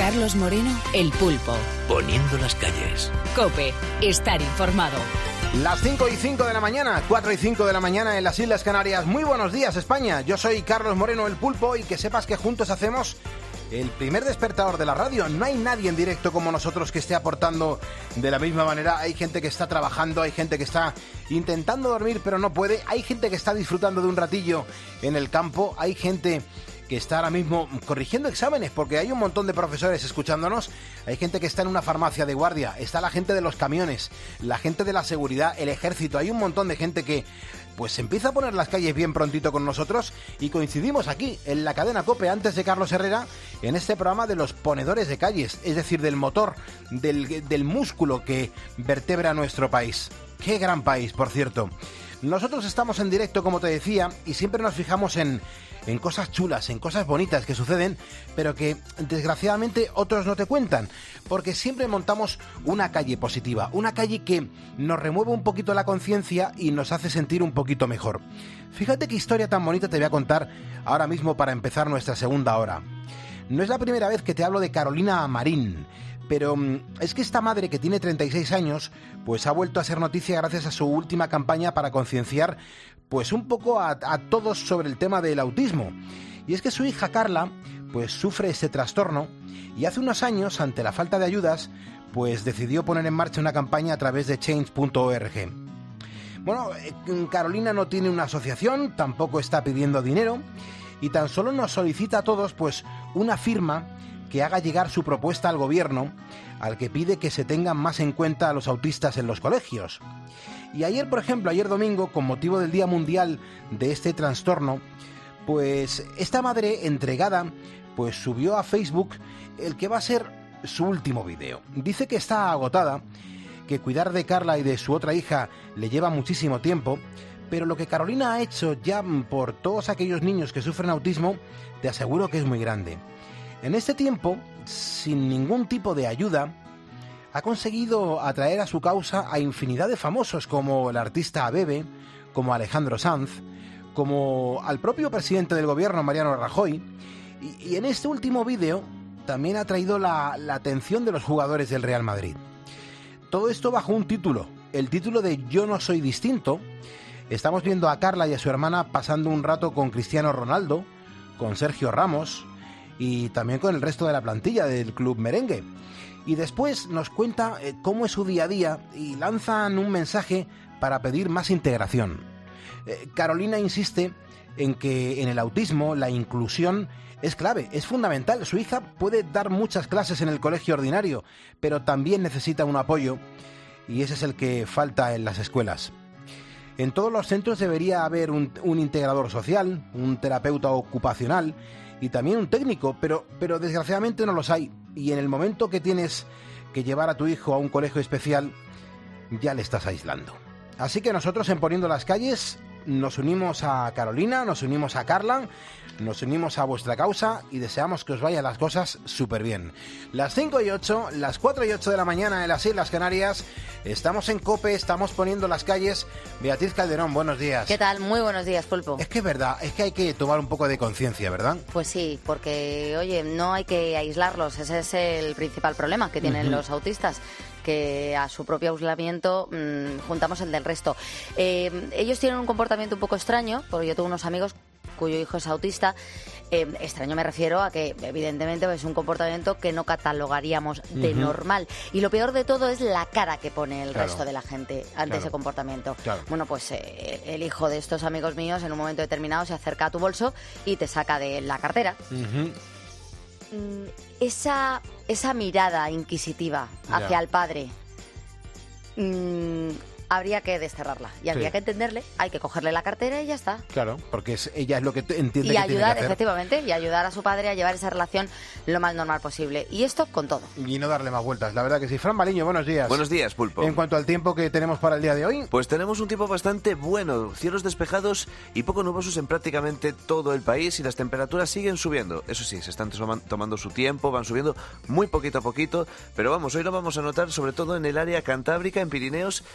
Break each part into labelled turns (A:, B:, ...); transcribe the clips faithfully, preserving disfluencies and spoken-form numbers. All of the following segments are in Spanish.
A: Carlos Moreno, El Pulpo.
B: Poniendo las calles.
A: COPE, estar informado.
C: Las cinco y cinco de la mañana, cuatro y cinco de la mañana en las Islas Canarias. Muy buenos días, España. Yo soy Carlos Moreno, El Pulpo, y que sepas que juntos hacemos el primer despertador de la radio. No hay nadie en directo como nosotros que esté aportando de la misma manera. Hay gente que está trabajando, hay gente que está intentando dormir pero no puede. Hay gente que está disfrutando de un ratillo en el campo. Hay gente que está ahora mismo corrigiendo exámenes porque hay un montón de profesores escuchándonos. Hay gente que está en una farmacia de guardia. Está la gente de los camiones, la gente de la seguridad, el ejército. Hay un montón de gente que pues empieza a poner las calles bien prontito con nosotros, y coincidimos aquí en la cadena COPE antes de Carlos Herrera en este programa de los ponedores de calles, es decir, del motor, del, del músculo que vertebra nuestro país. ¡Qué gran país, por cierto! Nosotros estamos en directo, como te decía, y siempre nos fijamos en, en cosas chulas, en cosas bonitas que suceden, pero que desgraciadamente otros no te cuentan, porque siempre montamos una calle positiva, una calle que nos remueve un poquito la conciencia y nos hace sentir un poquito mejor. Fíjate qué historia tan bonita te voy a contar ahora mismo para empezar nuestra segunda hora. No es la primera vez que te hablo de Carolina Marín, pero es que esta madre, que tiene treinta y seis años, pues ha vuelto a ser noticia gracias a su última campaña para concienciar pues un poco a, a todos sobre el tema del autismo. Y es que su hija Carla pues sufre este trastorno, y hace unos años, ante la falta de ayudas, pues decidió poner en marcha una campaña a través de change punto org. Bueno, Carolina no tiene una asociación, tampoco está pidiendo dinero, y tan solo nos solicita a todos pues una firma que haga llegar su propuesta al gobierno, al que pide que se tengan más en cuenta a los autistas en los colegios. Y ayer, por ejemplo, ayer domingo, con motivo del Día Mundial de este trastorno, pues esta madre entregada pues subió a Facebook el que va a ser su último vídeo. Dice que está agotada, que cuidar de Carla y de su otra hija le lleva muchísimo tiempo, pero lo que Carolina ha hecho ya por todos aquellos niños que sufren autismo, te aseguro que es muy grande. En este tiempo, sin ningún tipo de ayuda, ha conseguido atraer a su causa a infinidad de famosos, como el artista Abebe, como Alejandro Sanz, como al propio presidente del gobierno, Mariano Rajoy, y, y en este último vídeo también ha traído la, la atención de los jugadores del Real Madrid. Todo esto bajo un título, el título de Yo no soy distinto. Estamos viendo a Carla y a su hermana pasando un rato con Cristiano Ronaldo, con Sergio Ramos y también con el resto de la plantilla del Club Merengue. Y después nos cuenta eh, cómo es su día a día, y lanzan un mensaje para pedir más integración. Eh, Carolina insiste en que en el autismo la inclusión es clave, es fundamental. Su hija puede dar muchas clases en el colegio ordinario, pero también necesita un apoyo, y ese es el que falta en las escuelas. En todos los centros debería haber un, un integrador social, un terapeuta ocupacional y también un técnico, pero, pero desgraciadamente no los hay. Y en el momento que tienes que llevar a tu hijo a un colegio especial, ya le estás aislando. Así que nosotros, en Poniendo las Calles, nos unimos a Carolina, nos unimos a Carla, nos unimos a vuestra causa y deseamos que os vayan las cosas súper bien. Las cinco y ocho, las cuatro y ocho de la mañana en las Islas Canarias. Estamos en COPE, estamos Poniendo las Calles. Beatriz Calderón, buenos días.
D: ¿Qué tal? Muy buenos días, Pulpo.
C: Es que es verdad, es que hay que tomar un poco de conciencia, ¿verdad?
D: Pues sí, porque, oye, no hay que aislarlos. Ese es el principal problema que tienen uh-huh. los autistas, que a su propio aislamiento mmm, juntamos el del resto. Eh, ellos tienen un comportamiento un poco extraño, porque yo tengo unos amigos cuyo hijo es autista. Eh, extraño me refiero a que evidentemente es un comportamiento que no catalogaríamos de uh-huh. normal, y lo peor de todo es la cara que pone el claro. resto de la gente ante claro. ese comportamiento. Claro. Bueno, pues eh, el hijo de estos amigos míos en un momento determinado se acerca a tu bolso y te saca de la cartera. Uh-huh. mm, esa, esa mirada inquisitiva hacia yeah. el padre mmm, habría que desterrarla y habría sí. que entenderle, hay que cogerle la cartera y ya está.
C: Claro, porque es, ella es lo que entiende
D: y
C: que
D: ayudar,
C: tiene que hacer.
D: Efectivamente, y ayudar a su padre a llevar esa relación lo más normal posible. Y esto con todo.
C: Y no darle más vueltas, la verdad que sí. Fran Baliño, buenos días.
B: Buenos días, Pulpo.
C: En cuanto al tiempo que tenemos para el día de hoy...
B: Pues tenemos un tiempo bastante bueno, cielos despejados y poco nubosos en prácticamente todo el país, y las temperaturas siguen subiendo. Eso sí, se están tomando su tiempo, van subiendo muy poquito a poquito, pero vamos, hoy lo vamos a notar sobre todo en el área cantábrica, en Pirineos y en el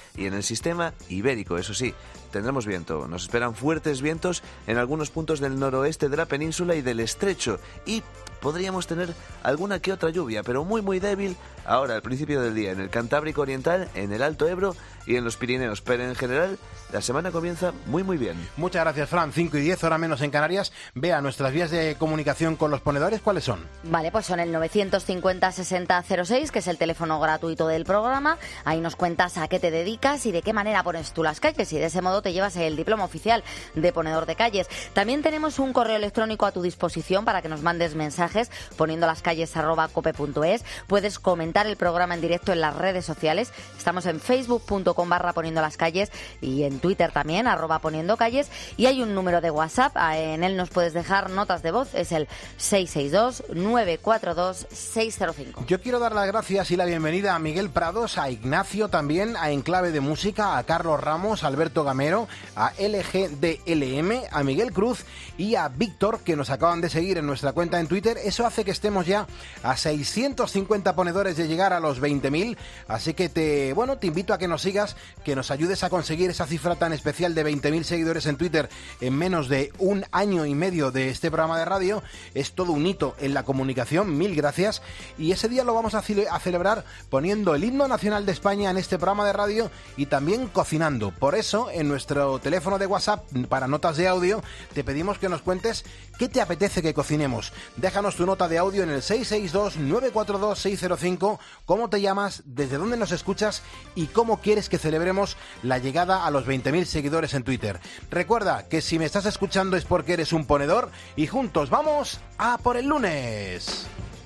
B: sistema ibérico, eso sí. Tendremos viento. Nos esperan fuertes vientos en algunos puntos del noroeste de la península y del estrecho. Y podríamos tener alguna que otra lluvia, pero muy muy débil ahora al principio del día en el Cantábrico Oriental, en el Alto Ebro y en los Pirineos. Pero en general la semana comienza muy muy bien.
C: Muchas gracias, Fran. cinco y diez, hora menos en Canarias. Vea, nuestras vías de comunicación con los ponedores, ¿cuáles son?
D: Vale, pues son el novecientos cincuenta sesenta cero seis, que es el teléfono gratuito del programa. Ahí nos cuentas a qué te dedicas y de qué manera pones tú las calles, y de ese modo te llevas el diploma oficial de ponedor de calles. También tenemos un correo electrónico a tu disposición para que nos mandes mensajes poniendo las calles arroba cope punto es. Puedes comentar el programa en directo en las redes sociales. Estamos en facebook punto com barra poniendo las calles y en Twitter también, arroba poniendo calles. Y hay un número de WhatsApp, en él nos puedes dejar notas de voz, es el seis seis dos, nueve cuatro dos, seis cero cinco.
C: Yo quiero dar las gracias y la bienvenida a Miguel Prados, a Ignacio también, a Enclave de Música, a Carlos Ramos, a Alberto Gamero, a L G D L M, a Miguel Cruz y a Víctor, que nos acaban de seguir en nuestra cuenta en Twitter. Eso hace que estemos ya a seiscientos cincuenta ponedores de llegar a los veinte mil, así que te, bueno, te invito a que nos sigas, que nos ayudes a conseguir esa cifra tan especial de veinte mil seguidores en Twitter en menos de un año y medio de este programa de radio. Es todo un hito en la comunicación, mil gracias, y ese día lo vamos a, cele- a celebrar poniendo el himno nacional de España en este programa de radio y también cocinando. Por eso, en nuestro teléfono de WhatsApp para notas de audio, te pedimos que nos cuentes qué te apetece que cocinemos. Déjanos tu nota de audio en el seis seis dos, nueve cuatro dos, seis cero cinco, cómo te llamas, desde dónde nos escuchas y cómo quieres que celebremos la llegada a los veinte mil seguidores en Twitter. Recuerda que si me estás escuchando es porque eres un ponedor y juntos vamos a por el lunes.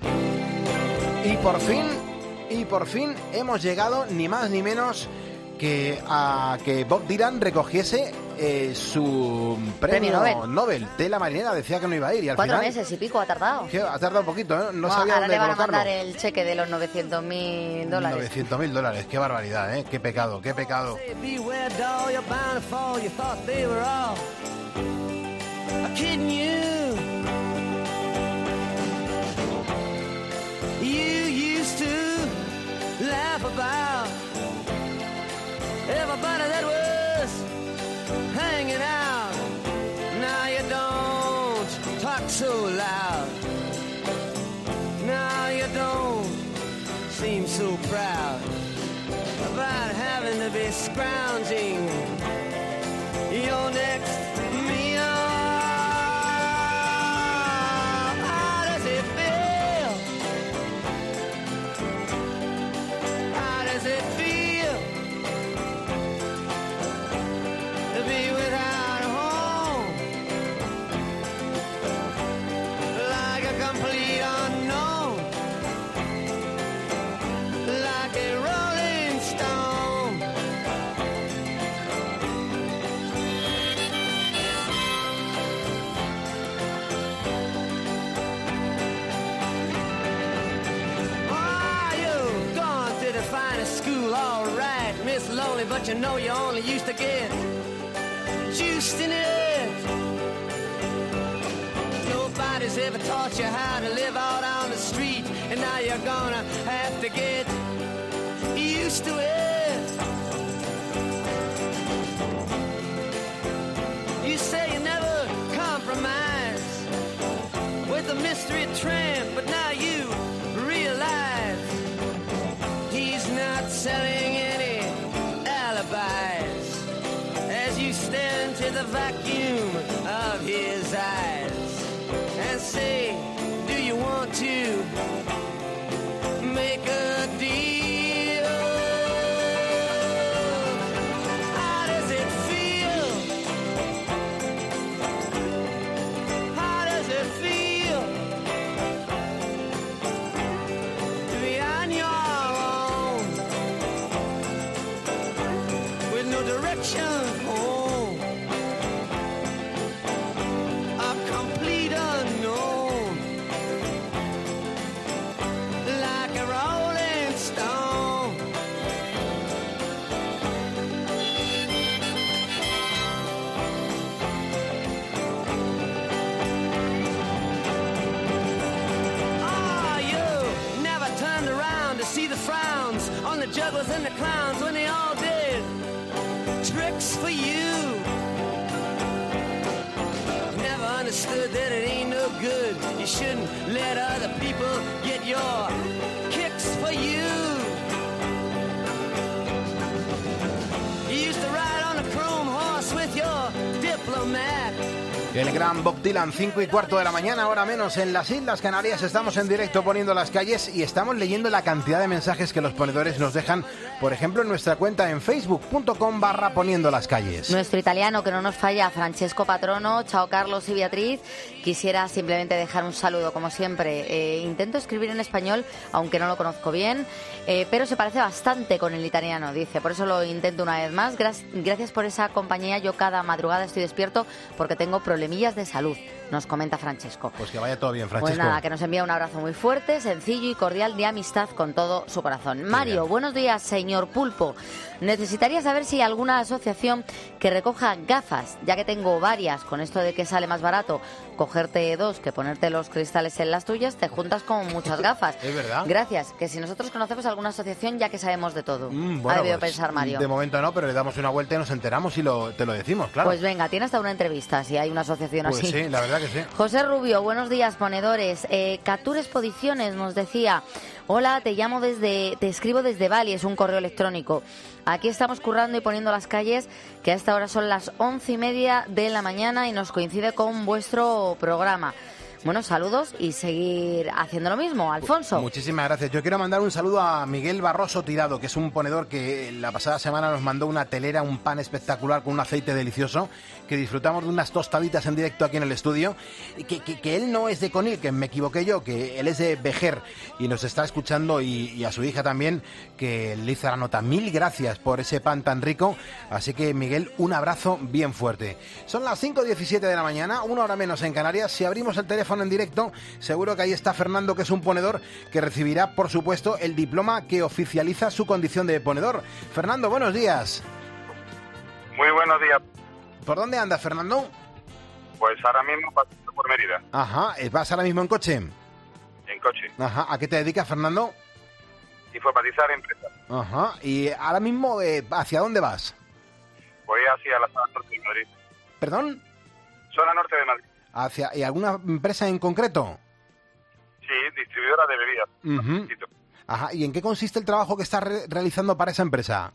C: Y por fin, y por fin hemos llegado ni más ni menos que a que Bob Dylan recogiese eh, su premio,
D: Premio Nobel.
C: Nobel. Tela marinera, decía que no iba a ir y al
D: Cuatro
C: final...
D: meses y pico ha tardado.
C: Que ha tardado un poquito, ¿eh? No
D: Bueno,
C: sabía
D: ahora
C: dónde
D: le van a
C: colocarlo.
D: mandar el cheque de los novecientos mil dólares.
C: novecientos mil dólares, qué barbaridad, ¿eh? Qué pecado, qué pecado.
E: Beware, doll, you're bound to fall. You thought they were all kidding you. You used to laugh about everybody that was hanging out. Now you don't talk so loud. Now you don't seem so proud about having to be scrounging your next meal. How does it feel? How does it feel to be without a home? Like a complete unknown, like a rolling stone. Oh, you've gone to the finest school, all right, Miss Lonely, but you know you only used to get juiced in it. Nobody's ever taught you how to live out on the street, and now you're gonna have to get used to it. You say you never compromise with a mystery tramp, but now you realize he's not selling any alibis as you stare into the vacuum of his eyes and say, do you want to make a deal? How does it feel? How does it feel to be on your own with no direction home? A complete unknown, like a rolling stone. Oh, you never turned around to see the frowns on the jugglers and the clowns when they all did tricks for you. Never understood that it ain't no good. You shouldn't let other people get your kicks for you. You used to ride on a chrome horse with your diplomat.
C: El gran Bob Dylan, cinco y cuarto de la mañana, hora menos en las Islas Canarias. Estamos en directo poniendo las calles y estamos leyendo la cantidad de mensajes que los ponedores nos dejan, por ejemplo, en nuestra cuenta en facebook punto com barra poniendo las calles.
D: Nuestro italiano que no nos falla, Francesco Patrono, chao Carlos y Beatriz. Quisiera simplemente dejar un saludo, como siempre. Eh, intento escribir en español, aunque no lo conozco bien, eh, pero se parece bastante con el italiano, dice. Por eso lo intento una vez más. Gra- gracias por esa compañía. Yo cada madrugada estoy despierto porque tengo problemas de salud, nos comenta Francesco.
C: Pues que vaya todo bien, Francesco.
D: Pues nada, que nos envía un abrazo muy fuerte, sencillo y cordial de amistad con todo su corazón. Mario, buenos días, señor Pulpo. Necesitaría saber si hay alguna asociación que recoja gafas, ya que tengo varias. Con esto de que sale más barato cogerte dos que ponerte los cristales en las tuyas, te juntas con muchas gafas.
C: Es verdad.
D: Gracias, que si nosotros conocemos alguna asociación, ya que sabemos de todo.
C: Mm, bueno,
D: ha debido
C: pues,
D: pensar Mario.
C: De momento no, pero le damos una vuelta y nos enteramos y lo, te lo decimos, claro.
D: Pues venga, tiene hasta una entrevista, si hay una asociación
C: Pues
D: así.
C: sí, la verdad que sí.
D: José Rubio, buenos días, ponedores. Eh, Catur Expediciones nos decía: hola, te llamo desde, te escribo desde Bali, es un correo electrónico. Aquí estamos currando y poniendo las calles, que a esta hora son las once y media de la mañana y nos coincide con vuestro programa. Bueno, saludos y seguir haciendo lo mismo. Alfonso.
C: Muchísimas gracias. Yo quiero mandar un saludo a Miguel Barroso Tirado, que es un ponedor que la pasada semana nos mandó una telera, un pan espectacular con un aceite delicioso, que disfrutamos de unas tostaditas en directo aquí en el estudio. Y que, que, que él no es de Conil, que me equivoqué yo, que él es de Vejer y nos está escuchando, y, y a su hija también, que le hizo la nota. Mil gracias por ese pan tan rico. Así que, Miguel, un abrazo bien fuerte. Son las cinco diecisiete de la mañana, una hora menos en Canarias. Si abrimos el teléfono en directo, seguro que ahí está Fernando, que es un ponedor que recibirá, por supuesto, el diploma que oficializa su condición de ponedor. Fernando, buenos días.
F: Muy buenos días.
C: ¿Por dónde andas, Fernando?
F: Pues ahora mismo pasando por Mérida,
C: Ajá, ¿vas ahora mismo en coche?
F: en coche.
C: Ajá, ¿a qué te dedicas, Fernando?
F: Informatizar empresas.
C: Ajá, y ahora mismo, eh, ¿hacia dónde vas?
F: Voy hacia la zona norte de Madrid.
C: ¿Perdón?
F: Zona norte de Madrid.
C: ¿Hacia y alguna empresa en concreto?
F: Sí, distribuidora de bebidas.
C: Ujú. Ajá, ¿y en qué consiste el trabajo que estás re- realizando para esa empresa?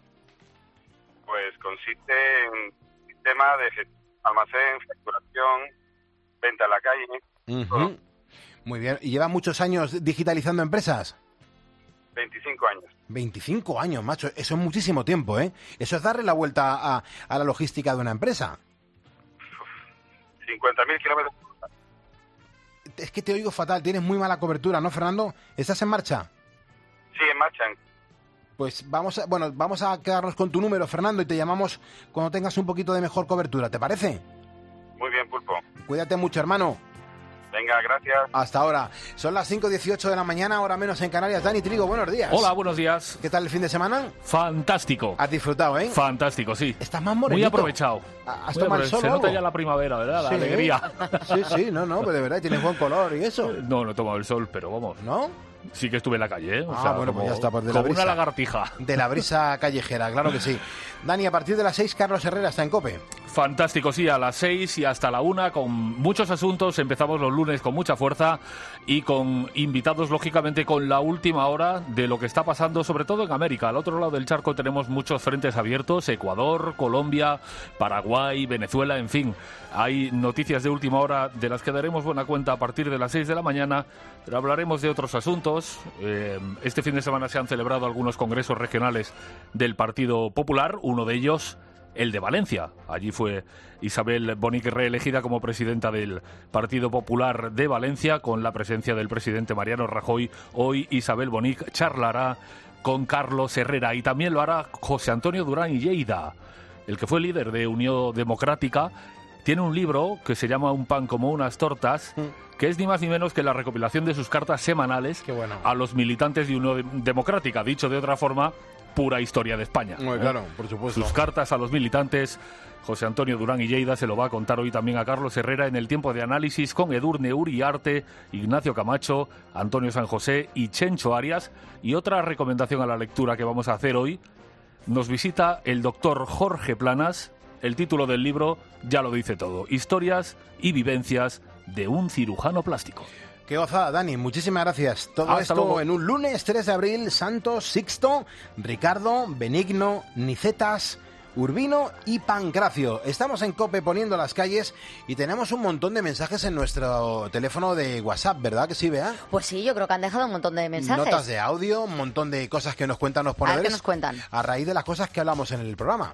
F: Pues consiste en sistema de gestión, almacén, facturación, venta a la calle.
C: Ujú.
F: Todo.
C: Muy bien, ¿y llevas muchos años digitalizando empresas?
F: veinticinco años.
C: veinticinco años, macho, eso es muchísimo tiempo, ¿eh? Eso es darle la vuelta a, a la logística de una empresa.
F: cincuenta mil kilómetros.
C: Es que te oigo fatal, tienes muy mala cobertura, ¿no, Fernando? ¿Estás en marcha?
F: Sí, en marcha.
C: Pues vamos a, bueno, vamos a quedarnos con tu número, Fernando, y te llamamos cuando tengas un poquito de mejor cobertura, ¿te parece?
F: Muy bien, Pulpo.
C: Cuídate mucho, hermano.
F: Venga, gracias.
C: Hasta ahora. Son las cinco dieciocho de la mañana, hora menos en Canarias. Dani Trigo, buenos días.
G: Hola, buenos días.
C: ¿Qué tal el fin de semana?
G: Fantástico.
C: Has disfrutado, ¿eh?
G: Fantástico, sí.
C: Estás más morenito.
G: Muy aprovechado.
C: ¿Has
G: Muy
C: tomado el
G: aprove-
C: sol
G: Se
C: o
G: nota
C: algo?
G: ya la primavera, ¿verdad? La
C: Sí.
G: alegría.
C: Sí, sí, no, no, pues de verdad, tienes buen color y eso.
G: No, no he tomado el sol, pero vamos.
C: ¿No?
G: Sí que estuve en la calle, ¿eh? O
C: Ah,
G: sea,
C: bueno,
G: como,
C: pues ya está, pues de la
G: como una
C: brisa.
G: lagartija.
C: De la brisa callejera, claro que sí. Dani, a partir de las seis, Carlos Herrera está en COPE.
G: Fantástico, sí, a las seis y hasta la una, con muchos asuntos. Empezamos los lunes con mucha fuerza y con invitados, lógicamente, con la última hora de lo que está pasando, sobre todo en América. Al otro lado del charco tenemos muchos frentes abiertos: Ecuador, Colombia, Paraguay, Venezuela, en fin. Hay noticias de última hora de las que daremos buena cuenta a partir de las seis de la mañana, pero hablaremos de otros asuntos. Eh, este fin de semana se han celebrado algunos congresos regionales del Partido Popular, uno de ellos el de Valencia. Allí fue Isabel Bonic reelegida como presidenta del Partido Popular de Valencia, con la presencia del presidente Mariano Rajoy. Hoy Isabel Bonic charlará con Carlos Herrera y también lo hará José Antonio Durán y Lleida, el que fue líder de Unión Democrática. Tiene un libro que se llama Un pan como unas tortas, que es ni más ni menos que la recopilación de sus cartas semanales
C: Qué bueno.
G: a los militantes de Unión Democrática. Dicho de otra forma, pura historia de España.
C: Muy
G: ¿eh?
C: claro, por supuesto.
G: Sus cartas a los militantes. José Antonio Durán y Lleida se lo va a contar hoy también a Carlos Herrera en el tiempo de análisis con Edurne Uriarte, Ignacio Camacho, Antonio San José y Chencho Arias. Y otra recomendación a la lectura que vamos a hacer hoy, nos visita el doctor Jorge Planas. El título del libro ya lo dice todo: Historias y vivencias de un cirujano plástico.
C: Qué gozada, Dani. Muchísimas gracias. Todo
G: Hasta
C: esto
G: luego.
C: en un lunes tres de abril. Santos, Sixto, Ricardo, Benigno, Nicetas, Urbino y Pancracio. Estamos en COPE poniendo las calles y tenemos un montón de mensajes en nuestro teléfono de WhatsApp, ¿verdad que sí, Bea?
D: Pues sí, yo creo que han dejado un montón de mensajes.
C: Notas de audio, un montón de cosas que nos cuentan los
D: A ver
C: ponedores.
D: qué nos cuentan.
C: A raíz de las cosas que hablamos en el programa.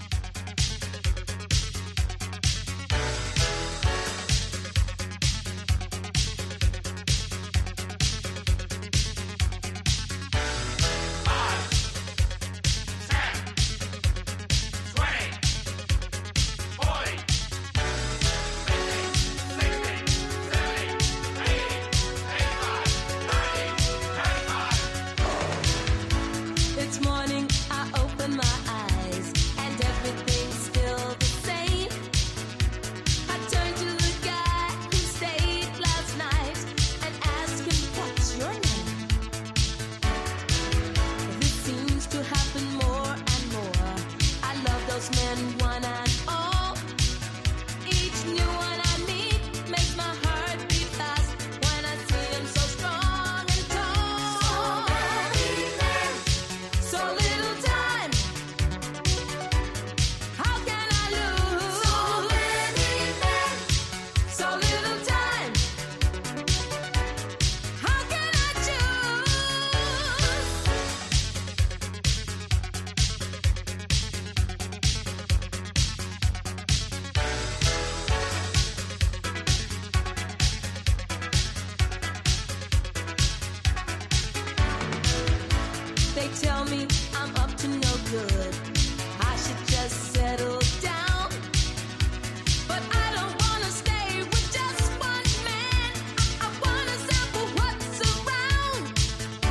H: It's morning, I open my eyes, and everything's still the same. I turn to the guy who stayed last night and ask him, what's your name? This seems to happen more and more. I love those men, one and all. Each new one I meet makes my heart beat fast when I see him so strong and tall. So little time, how can I lose? So many men, so little time, how can I choose? They tell me I'm up to no good. I should just settle down. But I don't wanna stay with just one man. I, I wanna sample what's around.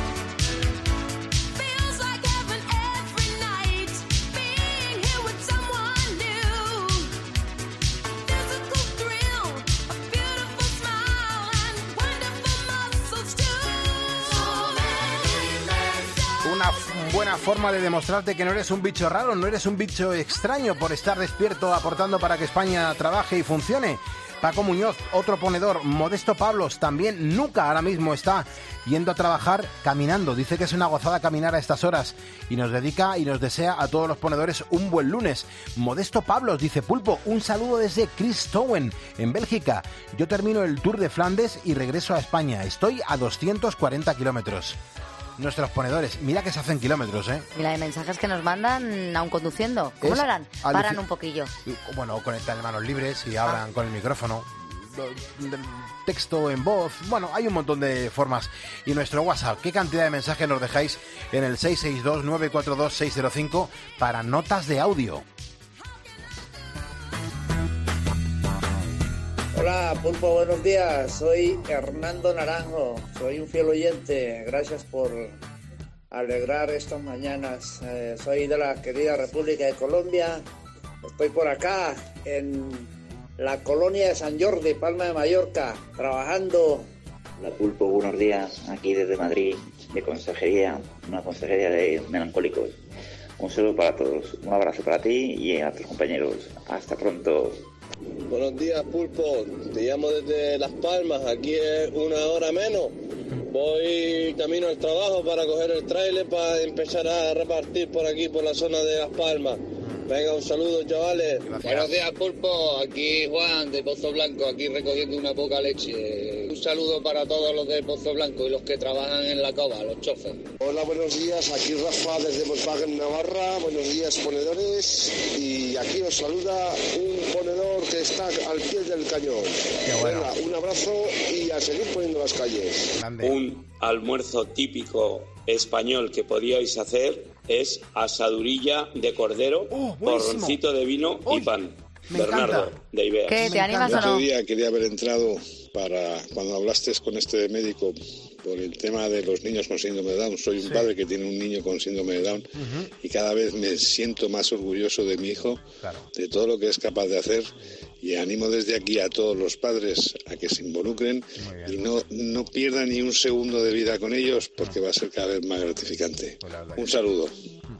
H: Feels like heaven every night. Being here with someone new. A physical thrill, a beautiful smile, and wonderful muscles too. So many men.
C: Una f- buena forma de demostrarte que no eres un bicho raro, no eres un bicho extraño por estar despierto aportando para que España trabaje y funcione. Paco Muñoz, otro ponedor. Modesto Pablos, también nunca ahora mismo está yendo a trabajar caminando. Dice que es una gozada caminar a estas horas y nos dedica y nos desea a todos los ponedores un buen lunes. Modesto Pablos dice: Pulpo, un saludo desde Christowen, en Bélgica. Yo termino el Tour de Flandes y regreso a España. Estoy a doscientos cuarenta kilómetros. Nuestros ponedores, mira que se hacen kilómetros, ¿eh?
D: Y la de mensajes que nos mandan aún conduciendo. ¿Cómo
C: Es
D: lo harán?
C: aluci-
D: Paran un poquillo.
C: Bueno, conectan manos libres y hablan con el micrófono. Texto en voz. Bueno, hay un montón de formas. Y nuestro WhatsApp, ¿qué cantidad de mensajes nos dejáis en el seis seis dos, nueve cuatro dos, seis cero cinco para notas de audio?
I: Hola, Pulpo, buenos días. Soy Hernando Naranjo. Soy un fiel oyente. Gracias por alegrar estas mañanas. Eh, soy de la querida República de Colombia. Estoy por acá en la colonia de San Jordi, Palma de Mallorca, trabajando.
J: Hola Pulpo, buenos días. Aquí desde Madrid, de consejería, una consejería de melancólicos. Un saludo para todos. Un abrazo para ti y a tus compañeros. Hasta pronto.
K: Buenos días, Pulpo. Te llamo desde Las Palmas. Aquí es una hora menos. Voy camino al trabajo para coger el tráiler para empezar a repartir por aquí, por la zona de Las Palmas. Venga, un saludo, chavales.
C: Gracias.
L: Buenos días, Pulpo. Aquí Juan de Pozo Blanco, aquí recogiendo una poca leche. Un saludo para todos los de Pozo Blanco y los que trabajan en la cova, los choferes.
K: Hola, buenos días. Aquí Rafa desde Volkswagen, Navarra. Buenos días, ponedores. Y aquí os saluda un ponedor que está al pie del cañón.
C: Qué bueno.
K: Venga, un abrazo y a seguir poniendo las calles.
C: Grande.
M: Un almuerzo típico español que podíais hacer es asadurilla de cordero,
C: Oh, buenísimo.
M: porroncito de vino
C: Uy,
M: y pan.
C: me
M: Bernardo,
C: encanta.
M: de Ibea.
D: ¿Qué?
C: Me
D: ¿Te animas
C: encanta.
D: o no?
K: día quería haber entrado para cuando hablaste con este médico por el tema de los niños con síndrome de Down. Soy un
C: Sí.
K: padre que tiene un niño con síndrome de Down
C: Ujú.
K: y cada vez me siento más orgulloso de mi hijo,
C: Claro.
K: de todo lo que es capaz de hacer, y animo desde aquí a todos los padres a que se involucren
C: Muy bien.
K: y no, no pierdan ni un segundo de vida con ellos, porque va a ser cada vez más gratificante.
C: Pues la verdad que
K: Un
C: sí.
K: saludo.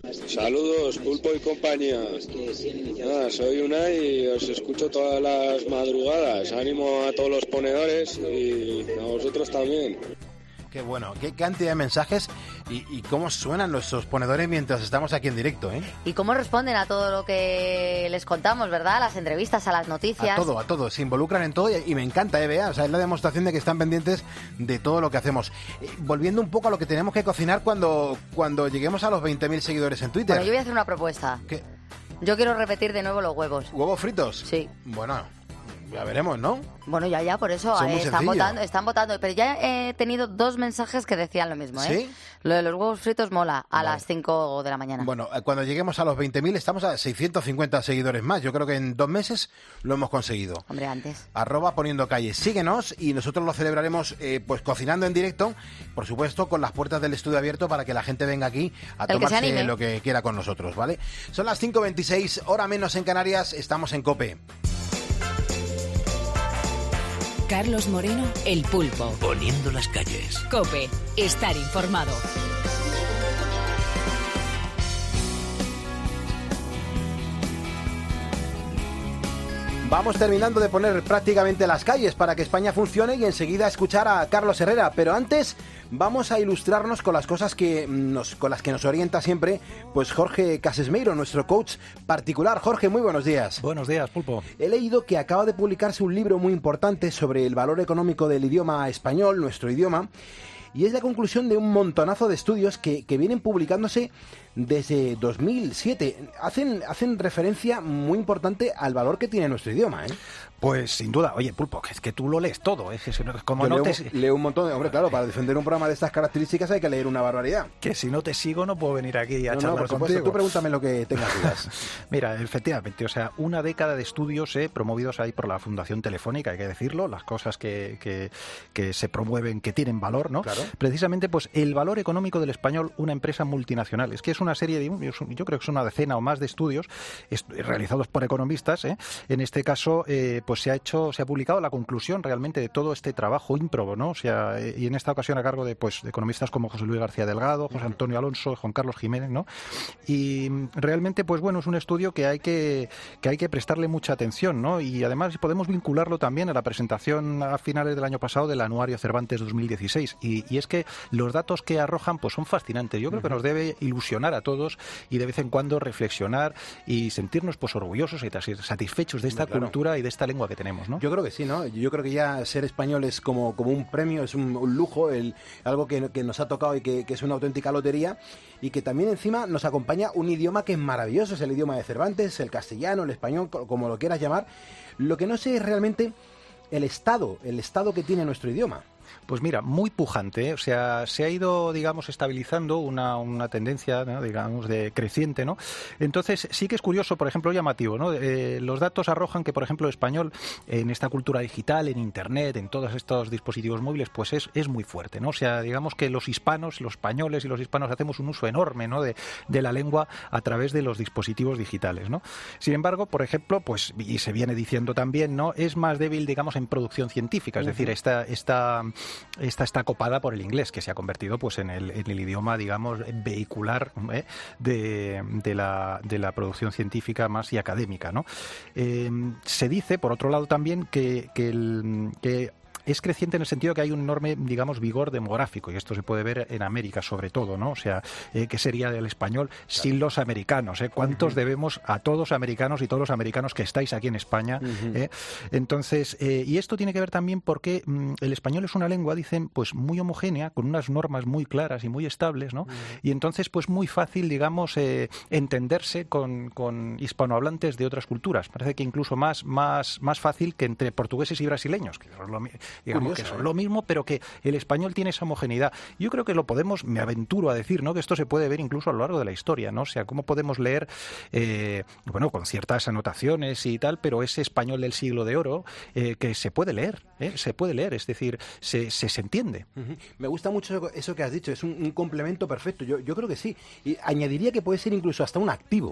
K: Saludos, Pulpo y compañía. Nada, soy Unai y os escucho todas las madrugadas. Ánimo a todos los ponedores y a vosotros también.
C: Qué bueno, qué cantidad de mensajes y, y cómo suenan nuestros ponedores mientras estamos aquí en directo, ¿eh?
D: Y cómo responden a todo lo que les contamos, ¿verdad? A las entrevistas, a las noticias.
C: A todo, a todo, se involucran en todo y, y me encanta, ¿eh, Bea? O sea, es la demostración de que están pendientes de todo lo que hacemos. Eh, volviendo un poco a lo que tenemos que cocinar cuando, cuando lleguemos a los veinte mil seguidores en Twitter.
D: Bueno, yo voy a hacer una propuesta.
C: ¿Qué?
D: Yo quiero repetir de nuevo los huevos.
C: ¿Huevos fritos?
D: Sí.
C: Bueno, ya veremos, ¿no?
D: Bueno, ya, ya, por eso
C: Son
D: eh,
C: muy
D: están
C: sencillo.
D: votando, están votando. Pero ya he tenido dos mensajes que decían lo mismo, ¿eh?
C: ¿Sí?
D: Lo de los huevos fritos mola a
C: Vale.
D: las cinco de la mañana.
C: Bueno, eh, cuando lleguemos a los veinte mil estamos a seiscientos cincuenta seguidores más. Yo creo que en dos meses lo hemos conseguido.
D: Hombre, antes.
C: Arroba poniendo calle. Síguenos y nosotros lo celebraremos eh, pues cocinando en directo, por supuesto, con las puertas del estudio abierto para que la gente venga aquí a
D: El que se
C: tomarse
D: anime.
C: lo que quiera con nosotros, ¿vale? Son las cinco veintiséis, hora menos en Canarias, estamos en COPE.
A: Carlos Moreno, El Pulpo.
N: Poniendo las calles.
A: COPE. Estar informado.
C: Vamos terminando de poner prácticamente las calles para que España funcione y enseguida escuchar a Carlos Herrera. Pero antes vamos a ilustrarnos con las cosas que nos, con las que nos orienta siempre pues Jorge Casesmeiro, nuestro coach particular. Jorge, muy buenos días.
O: Buenos días, Pulpo.
C: He leído que acaba de publicarse un libro muy importante sobre el valor económico del idioma español, nuestro idioma, y es la conclusión de un montonazo de estudios que, que vienen publicándose desde dos mil siete. Hacen, hacen referencia muy importante al valor que tiene nuestro idioma, ¿eh?
O: Pues sin duda, oye, Pulpo, que es que tú lo lees todo, ¿eh? Que si no- como
C: Yo
O: no
C: leo,
O: te,
C: leo un montón de... Hombre, claro, para defender un programa de estas características hay que leer una barbaridad.
O: que si no te sigo no puedo venir aquí a
C: No, no,
O: charlar
C: por supuesto,
O: contigo.
C: tú pregúntame lo que tengas dudas.
O: Mira, efectivamente, o sea, una década de estudios eh, promovidos ahí por la Fundación Telefónica, hay que decirlo, las cosas que, que, que se promueven, que tienen valor, ¿no?
C: Claro.
O: Precisamente, pues el valor económico del español, una empresa multinacional. Es que es una serie de, yo creo que es una decena o más de estudios est- realizados por economistas, ¿eh? En este caso, eh, pues se ha hecho, se ha publicado la conclusión realmente de todo este trabajo ímprobo, ¿no? O sea, eh, y en esta ocasión a cargo de, pues, de economistas como José Luis García Delgado, José Antonio Alonso, Juan Carlos Jiménez, ¿no? Y mm, realmente, pues bueno, es un estudio que hay que, que hay que prestarle mucha atención, ¿no? Y además podemos vincularlo también a la presentación a finales del año pasado del Anuario Cervantes dos mil dieciséis. Y, y es que los datos que arrojan, pues son fascinantes. Yo creo que nos debe ilusionar a todos y de vez en cuando reflexionar y sentirnos, pues, orgullosos y satisfechos de esta
C: Claro.
O: cultura y de esta lengua que tenemos, ¿no?
C: Yo creo que sí, ¿no? Yo creo que ya ser español es como, como un premio, es un, un lujo, el, algo que, que nos ha tocado y que, que es una auténtica lotería, y que también encima nos acompaña un idioma que es maravilloso, es el idioma de Cervantes, el castellano, el español, co- como lo quieras llamar. Lo que no sé es realmente el estado, el estado que tiene nuestro idioma.
O: Pues mira, muy pujante, ¿eh? O sea, se ha ido, digamos, estabilizando una, una tendencia, ¿no? digamos, de creciente, ¿no? Entonces, sí que es curioso, por ejemplo, llamativo, ¿no? Eh, los datos arrojan que, por ejemplo, el español, en esta cultura digital, en Internet, en todos estos dispositivos móviles, pues es, es muy fuerte, ¿no? O sea, digamos que los hispanos, los españoles y los hispanos hacemos un uso enorme, ¿no? de, de la lengua a través de los dispositivos digitales, ¿no? Sin embargo, por ejemplo, pues, y se viene diciendo también, ¿no? Es más débil, digamos, en producción científica, es
C: Ujú.
O: decir, esta, esta Esta está copada por el inglés, que se ha convertido, pues, en el, en el idioma, digamos, vehicular, ¿eh? de, de, la, de la producción científica más y académica, ¿no? Eh, se dice, por otro lado, también que, que, el, que es creciente en el sentido que hay un enorme, digamos, vigor demográfico, y esto se puede ver en América sobre todo, ¿no? O sea, eh, ¿qué sería del español sin los americanos? ¿eh? ¿Cuántos
C: Ujú.
O: debemos a todos los americanos y todos los americanos que estáis aquí en España?
C: Ujú.
O: ¿eh? Entonces, eh, y esto tiene que ver también porque mm, el español es una lengua, dicen, pues muy homogénea, con unas normas muy claras y muy estables, ¿no? Y entonces, pues muy fácil, digamos, eh, entenderse con, con hispanohablantes de otras culturas. Parece que incluso más, más, más fácil que entre portugueses y brasileños, que son lo, mi- digamos,
C: Curioso,
O: que son
C: ¿eh?
O: lo mismo, pero que el español tiene esa homogeneidad. Yo creo que lo podemos, me aventuro a decir, ¿no? Que esto se puede ver incluso a lo largo de la historia, ¿no? O sea, cómo podemos leer, eh, bueno, con ciertas anotaciones y tal, pero ese español del siglo de oro, eh, que se puede leer, ¿eh? Se puede leer, es decir, se, se, se entiende.
C: Ujú. Me gusta mucho eso- eso que has dicho, es un, un complemento perfecto. Yo, yo creo que sí. Y añadiría que puede ser incluso hasta un activo.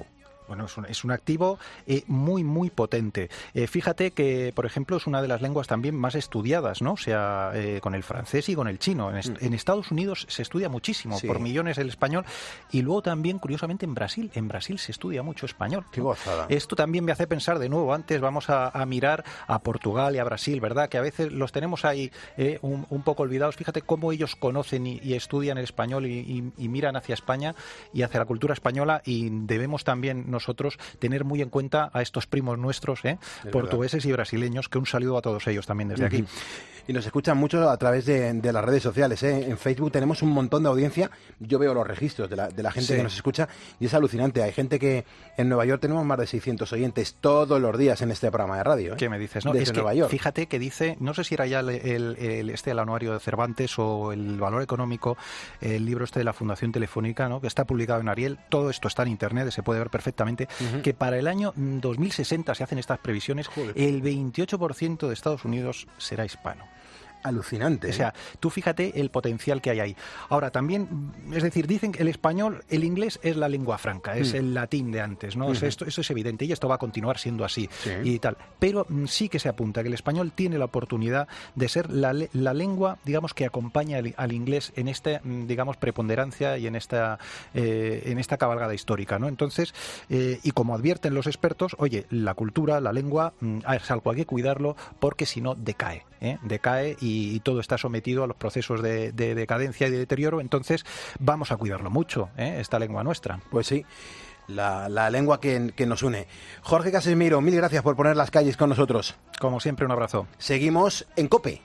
O: Bueno, es un, es un activo eh, muy, muy potente. Eh, fíjate que, por ejemplo, es una de las lenguas también más estudiadas, ¿no? O sea, eh, con el francés y con el chino. En, est-
C: Mm.
O: en Estados Unidos se estudia muchísimo,
C: Sí.
O: por millones el español. Y luego también, curiosamente, en Brasil. En Brasil se estudia mucho español.
C: Qué
O: ¿no?
C: gozada.
O: Esto también me hace pensar de nuevo, antes vamos a, a mirar a Portugal y a Brasil, ¿verdad? Que a veces los tenemos ahí eh, un, un poco olvidados. Fíjate cómo ellos conocen y, y estudian el español y, y- y miran hacia España y hacia la cultura española, y debemos también nosotros tener muy en cuenta a estos primos nuestros, ¿eh?
C: Es
O: portugueses y brasileños, que un saludo a todos ellos también desde aquí.
C: Ujú. Y nos escuchan mucho a través de, de las redes sociales, ¿eh? En Facebook tenemos un montón de audiencia. Yo veo los registros de la, de la gente
O: Sí.
C: que nos escucha y es alucinante. Hay gente que en Nueva York tenemos más de seiscientos oyentes todos los días en este programa de radio, ¿eh?
O: ¿Qué me dices? No,
C: Desde
O: es que
C: Nueva York.
O: fíjate que dice, no sé si era ya el, el- el- este el anuario de Cervantes o el valor económico, el libro este de la Fundación Telefónica, ¿no? Que está publicado en Ariel, todo esto está en internet, se puede ver perfectamente,
C: Ujú.
O: que para el año mm, dos mil sesenta se hacen estas previsiones, el veintiocho por ciento de Estados Unidos será hispano.
C: Alucinante.
O: O sea, tú fíjate el potencial que hay ahí. Ahora, también, es decir, dicen que el español, el inglés es la lengua franca, es
C: Mm.
O: el latín de antes, ¿no? O sea,
C: Ujú.
O: esto, eso es evidente y esto va a continuar siendo así
C: Sí.
O: y tal. Pero mm, sí que se apunta que el español tiene la oportunidad de ser la, le- la lengua, digamos, que acompaña al, al inglés en esta, mm, digamos, preponderancia y en esta, eh, en esta cabalgada histórica, ¿no? Entonces, eh, y como advierten los expertos, oye, la cultura, la lengua, mm, es algo hay que cuidarlo porque si no decae, ¿eh? Decae y, y todo está sometido a los procesos de, de decadencia y de deterioro. Entonces, vamos a cuidarlo mucho, ¿eh? Esta lengua nuestra.
C: Pues sí. La, la lengua que, que nos une. Jorge Casemiro, mil gracias por poner las calles con nosotros.
O: Como siempre, un abrazo.
C: Seguimos en COPE.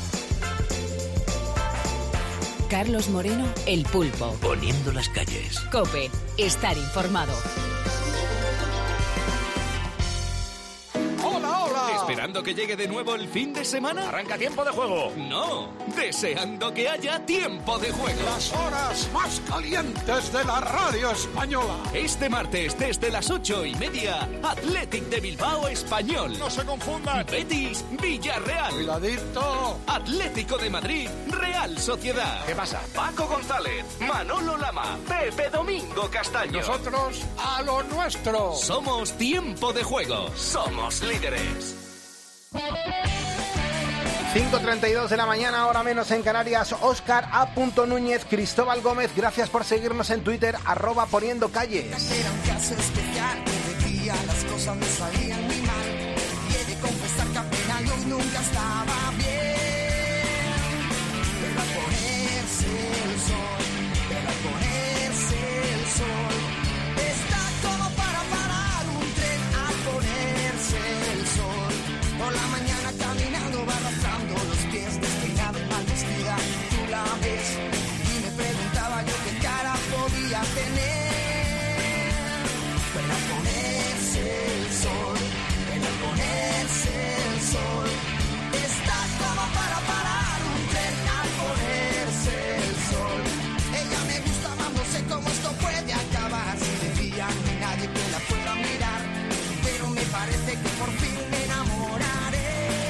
A: Carlos Moreno, El Pulpo.
N: Poniendo las calles.
A: Cope, estar informado.
N: ¡Hola, hola! ¿Esperando que llegue de nuevo el fin de semana?
P: ¡Arranca tiempo de juego!
N: No, deseando que haya tiempo de juego.
P: Las horas más calientes de la radio española.
N: Este martes, desde las ocho y media, Athletic de Bilbao Español.
P: No se confundan.
N: Betis, Villarreal.
P: Cuidadito.
N: Atlético de Madrid, Real Sociedad.
P: ¿Qué pasa?
N: Paco González, Manolo Lama, Pepe Domingo Castaño.
P: Nosotros a lo nuestro.
N: Somos Tiempo de Juego. Somos líderes.
C: cinco treinta y dos de la mañana, ahora menos en Canarias. Óscar A. Núñez, Cristóbal Gómez, gracias por seguirnos en Twitter, arroba poniendo calles.
Q: Era un caso especial, de día las cosas me salían muy mal. Y he de confesar que apenas yo nunca estaba bien. Pero al ponerse el sol, pero al ponerse el sol, está como para parar un tren al ponerse el sol. Por la mañana caminando va arrastrando los pies, despeinada y mal vestida, tú la ves. Y me preguntaba yo qué cara podía tener. Pero al ponerse el sol, pero al ponerse el sol, está como para parar un tren al ponerse el sol. Ella me gusta más, no sé cómo esto puede acabar. Si de día no hay nadie que la pueda mirar, pero me parece que por fin me enamoraré.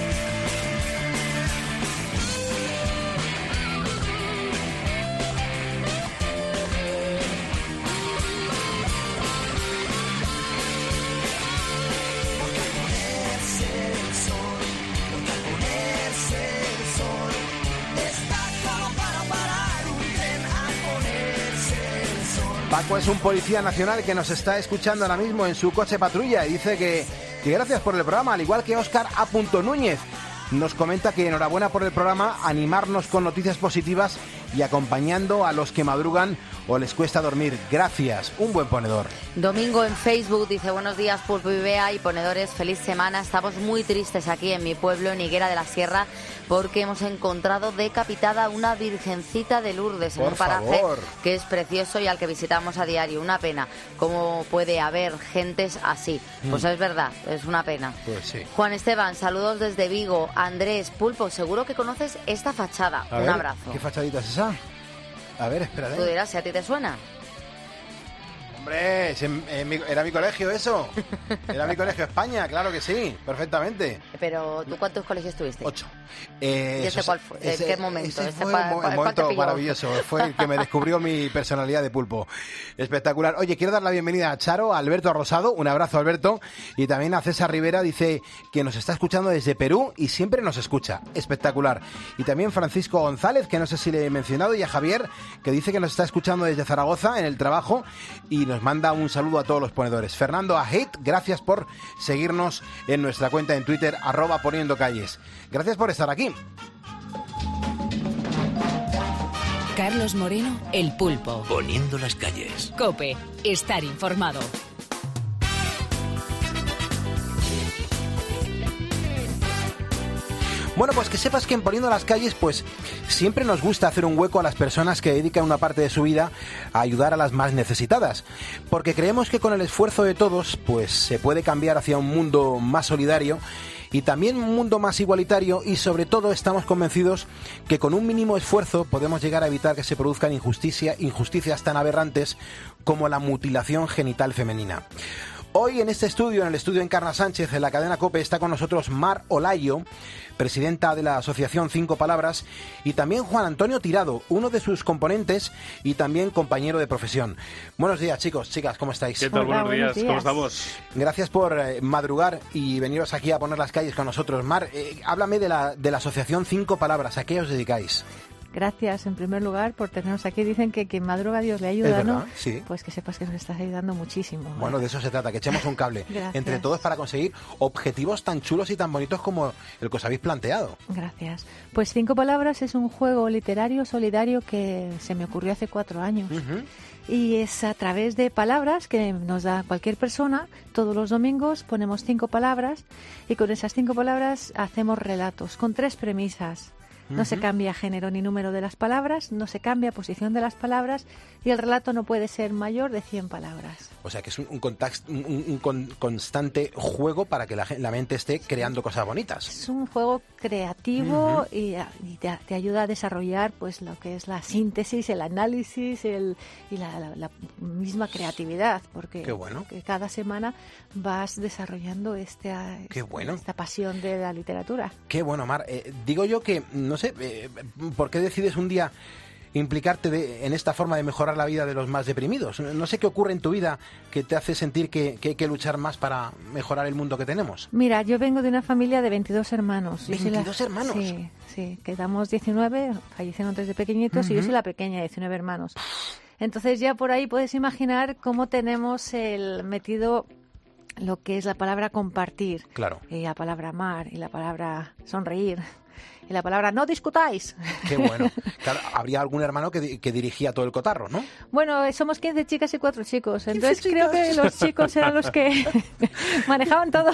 Q: Porque al ponerse el sol, porque al ponerse el sol, está como para parar un tren al ponerse el sol.
C: Paco es un policía nacional que nos está escuchando ahora mismo en su coche patrulla y dice que, que gracias por el programa, al igual que Óscar A. Núñez. Nos comenta que enhorabuena por el programa, animarnos con noticias positivas y acompañando a los que madrugan o les cuesta dormir. Gracias, un buen ponedor.
D: Domingo en Facebook dice: buenos días, Pulpo y Bea y ponedores, feliz semana. Estamos muy tristes aquí en mi pueblo, en Higuera de la Sierra, porque hemos encontrado decapitada una virgencita de Lourdes en
C: Por
D: un paraje
C: favor.
D: que es precioso y al que visitamos a diario. Una pena. ¿Cómo puede haber gentes así? Pues
C: Mm.
D: es verdad, es una pena.
C: Pues sí.
D: Juan Esteban, saludos desde Vigo. Andrés, Pulpo, seguro que conoces esta fachada.
C: A
D: Un
C: ver,
D: abrazo.
C: ¿qué fachadita es esa? A ver, espérate.
D: Tú dirás si a ti te suena.
C: Hombre, es en- en mi- era mi colegio eso. Era mi colegio España, claro que sí, perfectamente.
D: Pero, ¿tú cuántos colegios tuviste?
C: Ocho. Eh,
D: ¿Y este
C: eso-
D: cuál fue? ¿En
C: ese-
D: qué momento?
C: ese
D: ¿Este
C: fue
D: cuál-
C: el mo-
D: cuál-
C: el
D: cuál te
C: momento
D: pilló?
C: maravilloso. Fue el que me descubrió mi personalidad de pulpo. Espectacular. Oye, quiero dar la bienvenida a Charo, a Alberto Rosado. Un abrazo, Alberto. Y también a César Rivera, dice que nos está escuchando desde Perú y siempre nos escucha. Espectacular. Y también Francisco González, que no sé si le he mencionado, y a Javier, que dice que nos está escuchando desde Zaragoza en el trabajo y nos manda un saludo a todos los ponedores. Fernando Ajeit, gracias por seguirnos en nuestra cuenta en Twitter, arroba poniendo calles. Gracias por estar aquí.
A: Carlos Moreno, El Pulpo.
N: Poniendo las calles.
A: Cope, estar informado.
C: Bueno, pues que sepas que en Poniendo las Calles, pues siempre nos gusta hacer un hueco a las personas que dedican una parte de su vida a ayudar a las más necesitadas, porque creemos que con el esfuerzo de todos, pues se puede cambiar hacia un mundo más solidario y también un mundo más igualitario, y sobre todo estamos convencidos que con un mínimo esfuerzo podemos llegar a evitar que se produzcan injusticia, injusticias tan aberrantes como la mutilación genital femenina. Hoy en este estudio, en el estudio Encarna Sánchez, en la cadena COPE, está con nosotros Mar Olayo, presidenta de la asociación Cinco Palabras, y también Juan Antonio Tirado, uno de sus componentes y también compañero de profesión. Buenos días, chicos, chicas, ¿cómo estáis?
R: ¿Qué tal? Hola, buenos días. buenos días. ¿Cómo estamos?
C: Gracias por eh, madrugar y veniros aquí a poner las calles con nosotros. Mar, eh, háblame de la, de la asociación Cinco Palabras, ¿a qué os dedicáis?
S: Gracias, en primer lugar, por tenernos aquí. Dicen que quien madruga Dios le ayuda,
C: Es verdad,
S: ¿no?
C: sí.
S: Pues que sepas que nos estás ayudando muchísimo.
C: Bueno, de eso se trata, que echemos un cable
S: Gracias.
C: entre todos para conseguir objetivos tan chulos y tan bonitos como el que os habéis planteado.
S: Gracias. Pues Cinco Palabras es un juego literario solidario que se me ocurrió hace cuatro años. Y es a través de palabras que nos da cualquier persona. Todos los domingos ponemos cinco palabras y con esas cinco palabras hacemos relatos con tres premisas. No se
C: Ujú.
S: cambia género ni número de las palabras, no se cambia posición de las palabras y el relato no puede ser mayor de cien palabras.
C: O sea que es un, un, contact- un- un con- constante juego para que la, gen- la mente esté creando cosas bonitas.
S: Es un juego creativo
C: Ujú.
S: y, y te, te ayuda a desarrollar pues lo que es la síntesis, el análisis el, y la, la- la misma creatividad, porque
C: Qué bueno.
S: que cada semana vas desarrollando esta,
C: Qué bueno.
S: esta pasión de la literatura.
C: Qué bueno, Mar. Eh, digo yo que, no sé, eh, ¿por qué decides un día implicarte de- en esta forma de mejorar la vida de los más deprimidos? No sé qué ocurre en tu vida que te hace sentir que, que hay que luchar más para mejorar el mundo que tenemos.
S: Mira, yo vengo de una familia de veintidós hermanos. Yo soy la-
C: ¿veintidós hermanos?
S: Sí, sí, quedamos diecinueve, fallecieron tres de pequeñitos y yo
C: Ujú.
S: soy la pequeña de diecinueve hermanos. Entonces ya por ahí puedes imaginar cómo tenemos el metido lo que es la palabra compartir,
C: Claro.
S: y la palabra amar, y la palabra sonreír, y la palabra no discutáis.
C: Qué bueno. Claro, habría algún hermano que, di- que dirigía todo el cotarro, ¿no?
S: Bueno, eh, somos quince chicas y cuatro chicos, entonces creo que los chicos eran los que manejaban todo.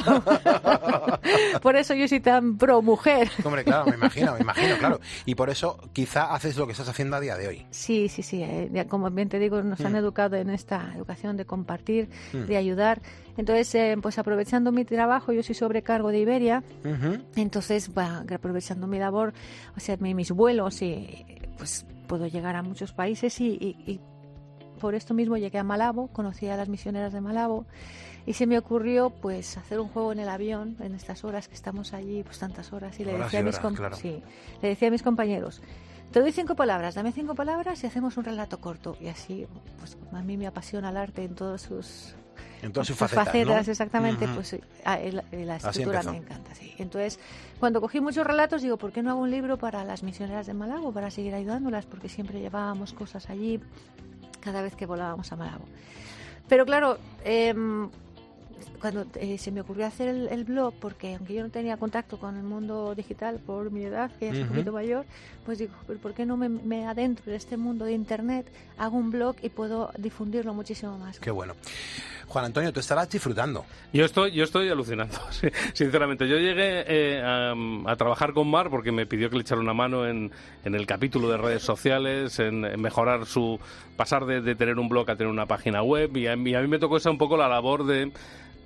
S: Por eso yo soy tan pro mujer.
C: Hombre, claro, me imagino, me imagino, claro. Y por eso quizá haces lo que estás haciendo a día de hoy.
S: Sí, sí, sí. eh, ya como bien te digo, nos han
C: Mm.
S: educado en esta educación de compartir,
C: Mm.
S: de ayudar. Entonces, eh, pues aprovechando mi trabajo, yo soy sobrecargo de Iberia,
C: Ujú.
S: entonces, va, aprovechando mi labor, o sea, mi- mis vuelos, y pues puedo llegar a muchos países y, y- y por esto mismo llegué a Malabo, conocí a las misioneras de Malabo y se me ocurrió pues hacer un juego en el avión en estas horas que estamos allí, pues tantas horas, y le
C: Horas
S: decía
C: y
S: a mis
C: horas,
S: com-
C: claro.
S: sí, le decía a mis compañeros, te doy cinco palabras, dame cinco palabras y hacemos un relato corto. Y así, pues a mí me apasiona el arte en todos sus
C: En todas sus
S: sus
C: facetas, ¿no?
S: exactamente,
C: Ujú.
S: pues a- el- la
C: Así
S: escritura
C: empezó.
S: me encanta, sí. Entonces, cuando cogí muchos relatos, digo, ¿por qué no hago un libro para las misioneras de Malabo, para seguir ayudándolas? Porque siempre llevábamos cosas allí cada vez que volábamos a Malabo. Pero claro, em, cuando eh, se me ocurrió hacer el, el blog, porque aunque yo no tenía contacto con el mundo digital por mi edad, que ya soy un
C: Ujú.
S: poquito mayor, pues digo, ¿pero ¿por qué no me, me adentro de este mundo de Internet, hago un blog y puedo difundirlo muchísimo más?
C: Qué bueno. Juan Antonio, tú estarás disfrutando.
R: Yo estoy, yo estoy alucinando, sí, sinceramente. Yo llegué eh, a, a trabajar con Mar porque me pidió que le echara una mano en, en el capítulo de redes sociales, en, en mejorar su... pasar de, de tener un blog a tener una página web, y a, mí- a mí me tocó esa un poco la labor de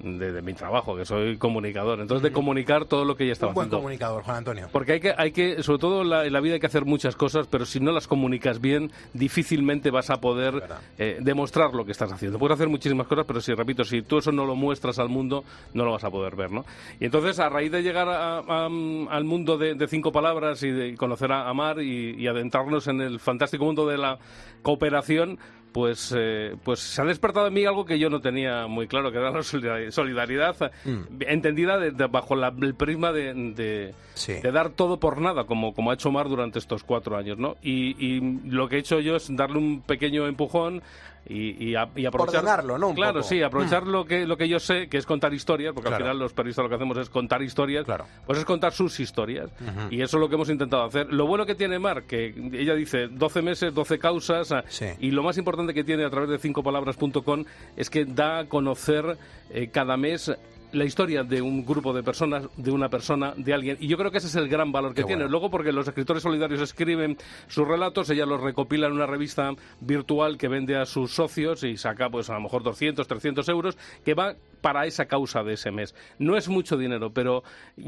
R: de, de mi trabajo, que soy comunicador. Entonces, de comunicar todo lo que ella estaba
C: Un buen
R: haciendo.
C: comunicador, Juan Antonio.
R: Porque hay que, hay que, sobre todo en la, en la vida hay que hacer muchas cosas, pero si no las comunicas bien, difícilmente vas a poder eh, demostrar lo que estás haciendo. Puedes hacer muchísimas cosas, pero si, repito, si tú eso no lo muestras al mundo, no lo vas a poder ver, ¿no? Y entonces, a raíz de llegar a, a, al mundo de, de cinco palabras y de conocer a, a Mar y, y adentrarnos en el fantástico mundo de la cooperación, pues, eh, pues se ha despertado en mí algo que yo no tenía muy claro, que era la solidar- solidaridad
C: Mm.
R: entendida de- de- bajo la- el prisma de, de,
C: Sí.
R: de dar todo por nada, como, como ha hecho Mar durante estos cuatro años, ¿no? Y, y lo que he hecho yo es darle un pequeño empujón y, y, a- y aprovechar...
C: Ordenarlo, ¿no? Un
R: claro,
C: poco.
R: sí, aprovechar
C: Mm.
R: lo que lo que yo sé, que es contar historias, porque
C: Claro.
R: al final los periodistas lo que hacemos es contar historias, pues es contar sus historias.
C: Ujú.
R: Y eso es lo que hemos intentado hacer. Lo bueno que tiene Mar, que ella dice doce meses, doce causas, ah, y lo más importante que tiene a través de cinco palabras punto com es que da a conocer eh, cada mes la historia de un grupo de personas, de una persona, de alguien. Y yo creo que ese es el gran valor que
C: Qué
R: tiene.
C: bueno.
R: Luego, porque los escritores solidarios escriben sus relatos, ella los recopila en una revista virtual que vende a sus socios y saca, pues a lo mejor doscientos, trescientos euros, que va para esa causa de ese mes. No es mucho dinero, pero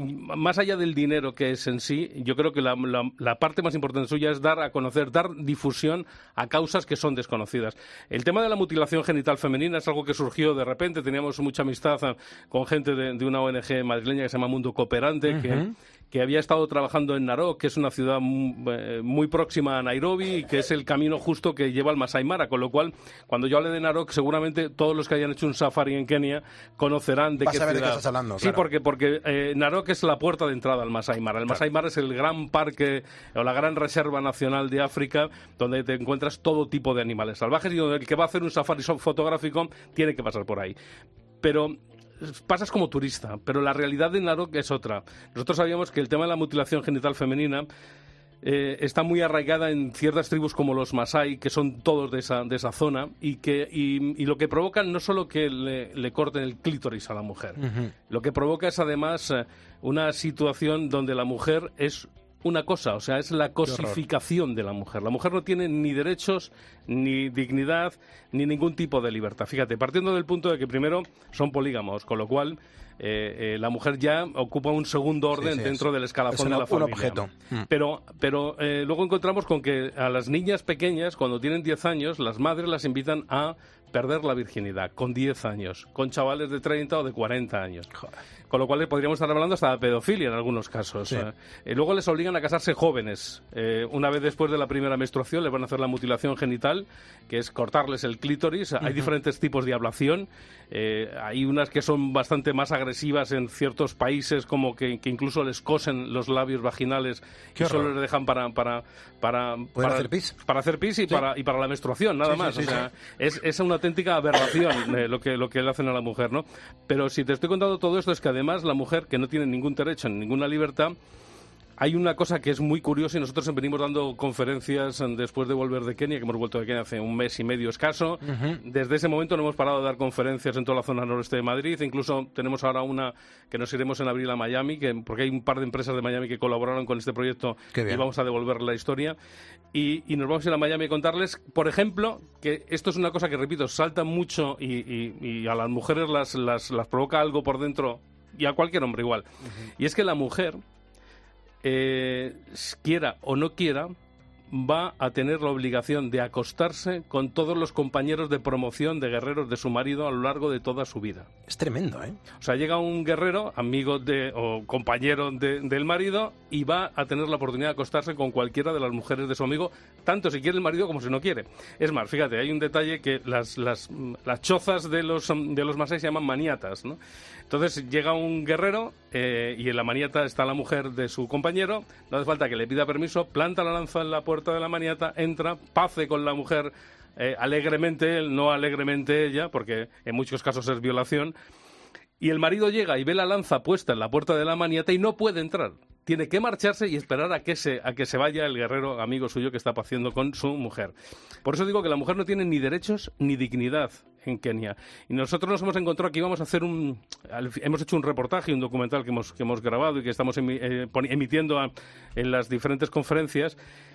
R: más allá del dinero que es en sí, yo creo que la, la- la parte más importante suya es dar a conocer, dar difusión a causas que son desconocidas. El tema de la mutilación genital femenina es algo que surgió de repente. Teníamos mucha amistad eh, con gente de, de una O N G madrileña que se llama Mundo Cooperante, que,
C: Ujú.
R: que había estado trabajando en Narok, que es una ciudad mu- eh, muy próxima a Nairobi y que es el camino justo que lleva al Masai Mara, con lo cual, cuando yo hable de Narok, seguramente todos los que hayan hecho un safari en Kenia conocerán de
C: Vas
R: qué
C: a ver de qué
R: ciudad.
C: estás hablando,
R: Sí,
C: claro.
R: porque, porque eh, Narok es la puerta de entrada al Masai Mara. El Masai Mara es el gran parque o la gran reserva nacional de África donde te encuentras todo tipo de animales salvajes y donde el que va a hacer un safari fotográfico tiene que pasar por ahí. Pero pasas como turista, pero la realidad de Narok es otra. Nosotros sabíamos que el tema de la mutilación genital femenina eh, está muy arraigada en ciertas tribus como los Masai, que son todos de esa, de esa zona, y, que, y, y lo que provocan no solo que le, le corten el clítoris a la mujer,
C: Ujú.
R: lo que provoca es además eh, una situación donde la mujer es una cosa, o sea, es la cosificación de la mujer. La mujer no tiene ni derechos, ni dignidad, ni ningún tipo de libertad. Fíjate, partiendo del punto de que primero son polígamos, con lo cual eh, eh, la mujer ya ocupa un segundo orden
C: sí,
R: dentro
C: es-
R: del escalafón
C: es
R: de
C: un-
R: la
C: un
R: familia.
C: objeto. Mm.
R: Pero, pero eh, luego encontramos con que a las niñas pequeñas, cuando tienen diez años, las madres las invitan a perder la virginidad con diez años, con chavales de treinta o de cuarenta años. Con lo cual podríamos estar hablando hasta de pedofilia en algunos casos.
C: Sí.
R: Eh, eh, luego les obligan a casarse jóvenes. Eh, una vez después de la primera menstruación les van a hacer la mutilación genital, que es cortarles el clítoris. Hay
C: Ujú.
R: diferentes tipos de ablación. Eh, hay unas que son bastante más agresivas en ciertos países, como que, que incluso les cosen los labios vaginales
C: Qué
R: y solo
C: horror.
R: les dejan para para para para
C: hacer pis?
R: para hacer pis y
C: Sí.
R: para y para la menstruación, nada
C: Sí, sí,
R: más.
C: sí,
R: o sea,
C: sí.
R: es, es una auténtica aberración eh, lo que lo que le hacen a la mujer, ¿no? Pero si te estoy contando todo esto es que además la mujer, que no tiene ningún derecho ni ninguna libertad, hay una cosa que es muy curiosa y nosotros venimos dando conferencias eh, después de volver de Kenia, que hemos vuelto de Kenia hace un mes y medio escaso.
C: Ujú.
R: Desde ese momento no hemos parado de dar conferencias en toda la zona noroeste de Madrid. Incluso tenemos ahora una que nos iremos en abril a Miami, que, porque hay un par de empresas de Miami que colaboraron con este proyecto
C: Qué bien.
R: y vamos a devolver la historia. Y, y nos vamos a ir a Miami a contarles, por ejemplo, que esto es una cosa que, repito, salta mucho y, y- y a las mujeres las, las, las provoca algo por dentro, y a cualquier hombre igual. Y es que la mujer, eh, quiera o no quiera, va a tener la obligación de acostarse con todos los compañeros de promoción de guerreros de su marido a lo largo de toda su vida.
C: Es tremendo, ¿eh?
R: O sea, llega un guerrero, amigo de, o compañero de- del marido, y va a tener la oportunidad de acostarse con cualquiera de las mujeres de su amigo, tanto si quiere el marido como si no quiere. Es más, fíjate, hay un detalle que las, las, las chozas de los, de los masái se llaman maniatas, ¿no? Entonces llega un guerrero eh, y en la maniata está la mujer de su compañero, no hace falta que le pida permiso, planta la lanza en la puerta de la maniata, entra, pace con la mujer eh, alegremente, él, no alegremente ella, porque en muchos casos es violación, y el marido llega y ve la lanza puesta en la puerta de la maniata y no puede entrar. Tiene que marcharse y esperar a que se, a que se vaya el guerrero amigo suyo que está paciendo con su mujer. Por eso digo que la mujer no tiene ni derechos ni dignidad. en Kenia. Y nosotros nos hemos encontrado que íbamos a hacer un... Hemos hecho un reportaje, un documental que hemos, que hemos grabado y que estamos emi, eh, emitiendo a, en las diferentes conferencias.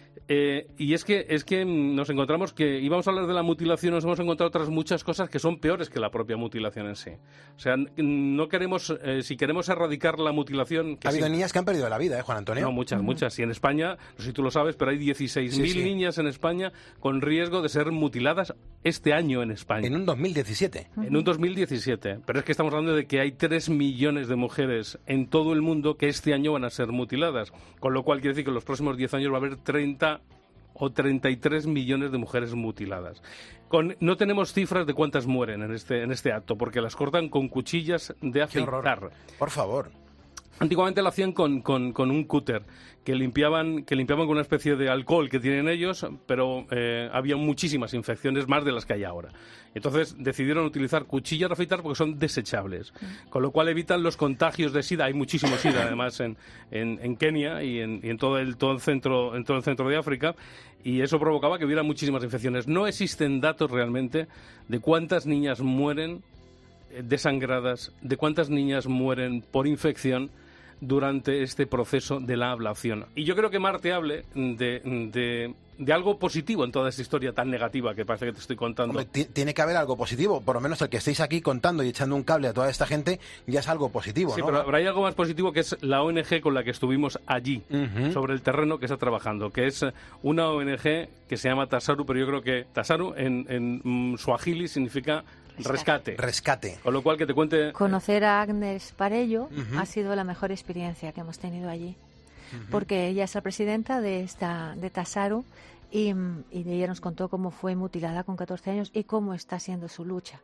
R: Eh, y es que es que nos encontramos que íbamos a hablar de la mutilación, nos hemos encontrado otras muchas cosas que son peores que la propia mutilación en sí. O sea, no queremos, eh, si queremos erradicar la mutilación...
C: Ha habido sí, niñas que han perdido la vida, ¿eh, Juan Antonio?
R: No, muchas, uh-huh. muchas. Y en España, no sé si tú lo sabes, pero hay dieciséis mil sí, sí. niñas en España con riesgo de ser mutiladas este año en España.
C: En un dos mil diecisiete.
R: Uh-huh. En un dos mil diecisiete. Pero es que estamos hablando de que hay tres millones de mujeres en todo el mundo que este año van a ser mutiladas. Con lo cual quiere decir que en los próximos diez años va a haber treinta o treinta y tres millones de mujeres mutiladas. Con, no tenemos cifras de cuántas mueren en este, en este acto, porque las cortan con cuchillas de afeitar.
C: Por favor.
R: Antiguamente lo hacían con, con, con un cúter, que limpiaban, que limpiaban con una especie de alcohol que tienen ellos, pero eh, había muchísimas infecciones, más de las que hay ahora. Entonces decidieron utilizar cuchillas de afeitar porque son desechables, con lo cual evitan los contagios de SIDA. Hay muchísimo SIDA además en, en, en Kenia y, en, y en, todo el, todo el centro, en todo el centro de África, y eso provocaba que hubiera muchísimas infecciones. No existen datos realmente de cuántas niñas mueren desangradas, de cuántas niñas mueren por infección durante este proceso de la ablación. Y yo creo que Marte hable de, de, de algo positivo en toda esta historia tan negativa que parece que te estoy contando.
C: Hombre, t- tiene que haber algo positivo, por lo menos el que estéis aquí contando y echando un cable a toda esta gente ya es algo positivo,
R: sí,
C: ¿no?
R: pero habrá algo más positivo, que es la O N G con la que estuvimos allí,
C: uh-huh.
R: sobre el terreno que está trabajando, que es una O N G que se llama Tasaru, pero yo creo que Tasaru en, en um, Swahili significa rescate.
C: Rescate.
R: Con lo cual, que te cuente...
S: Conocer a Agnes Parello
C: uh-huh.
S: ha sido la mejor experiencia que hemos tenido allí.
C: Uh-huh.
S: Porque ella es la presidenta de esta de Tasaru y, y ella nos contó cómo fue mutilada con catorce años y cómo está siendo su lucha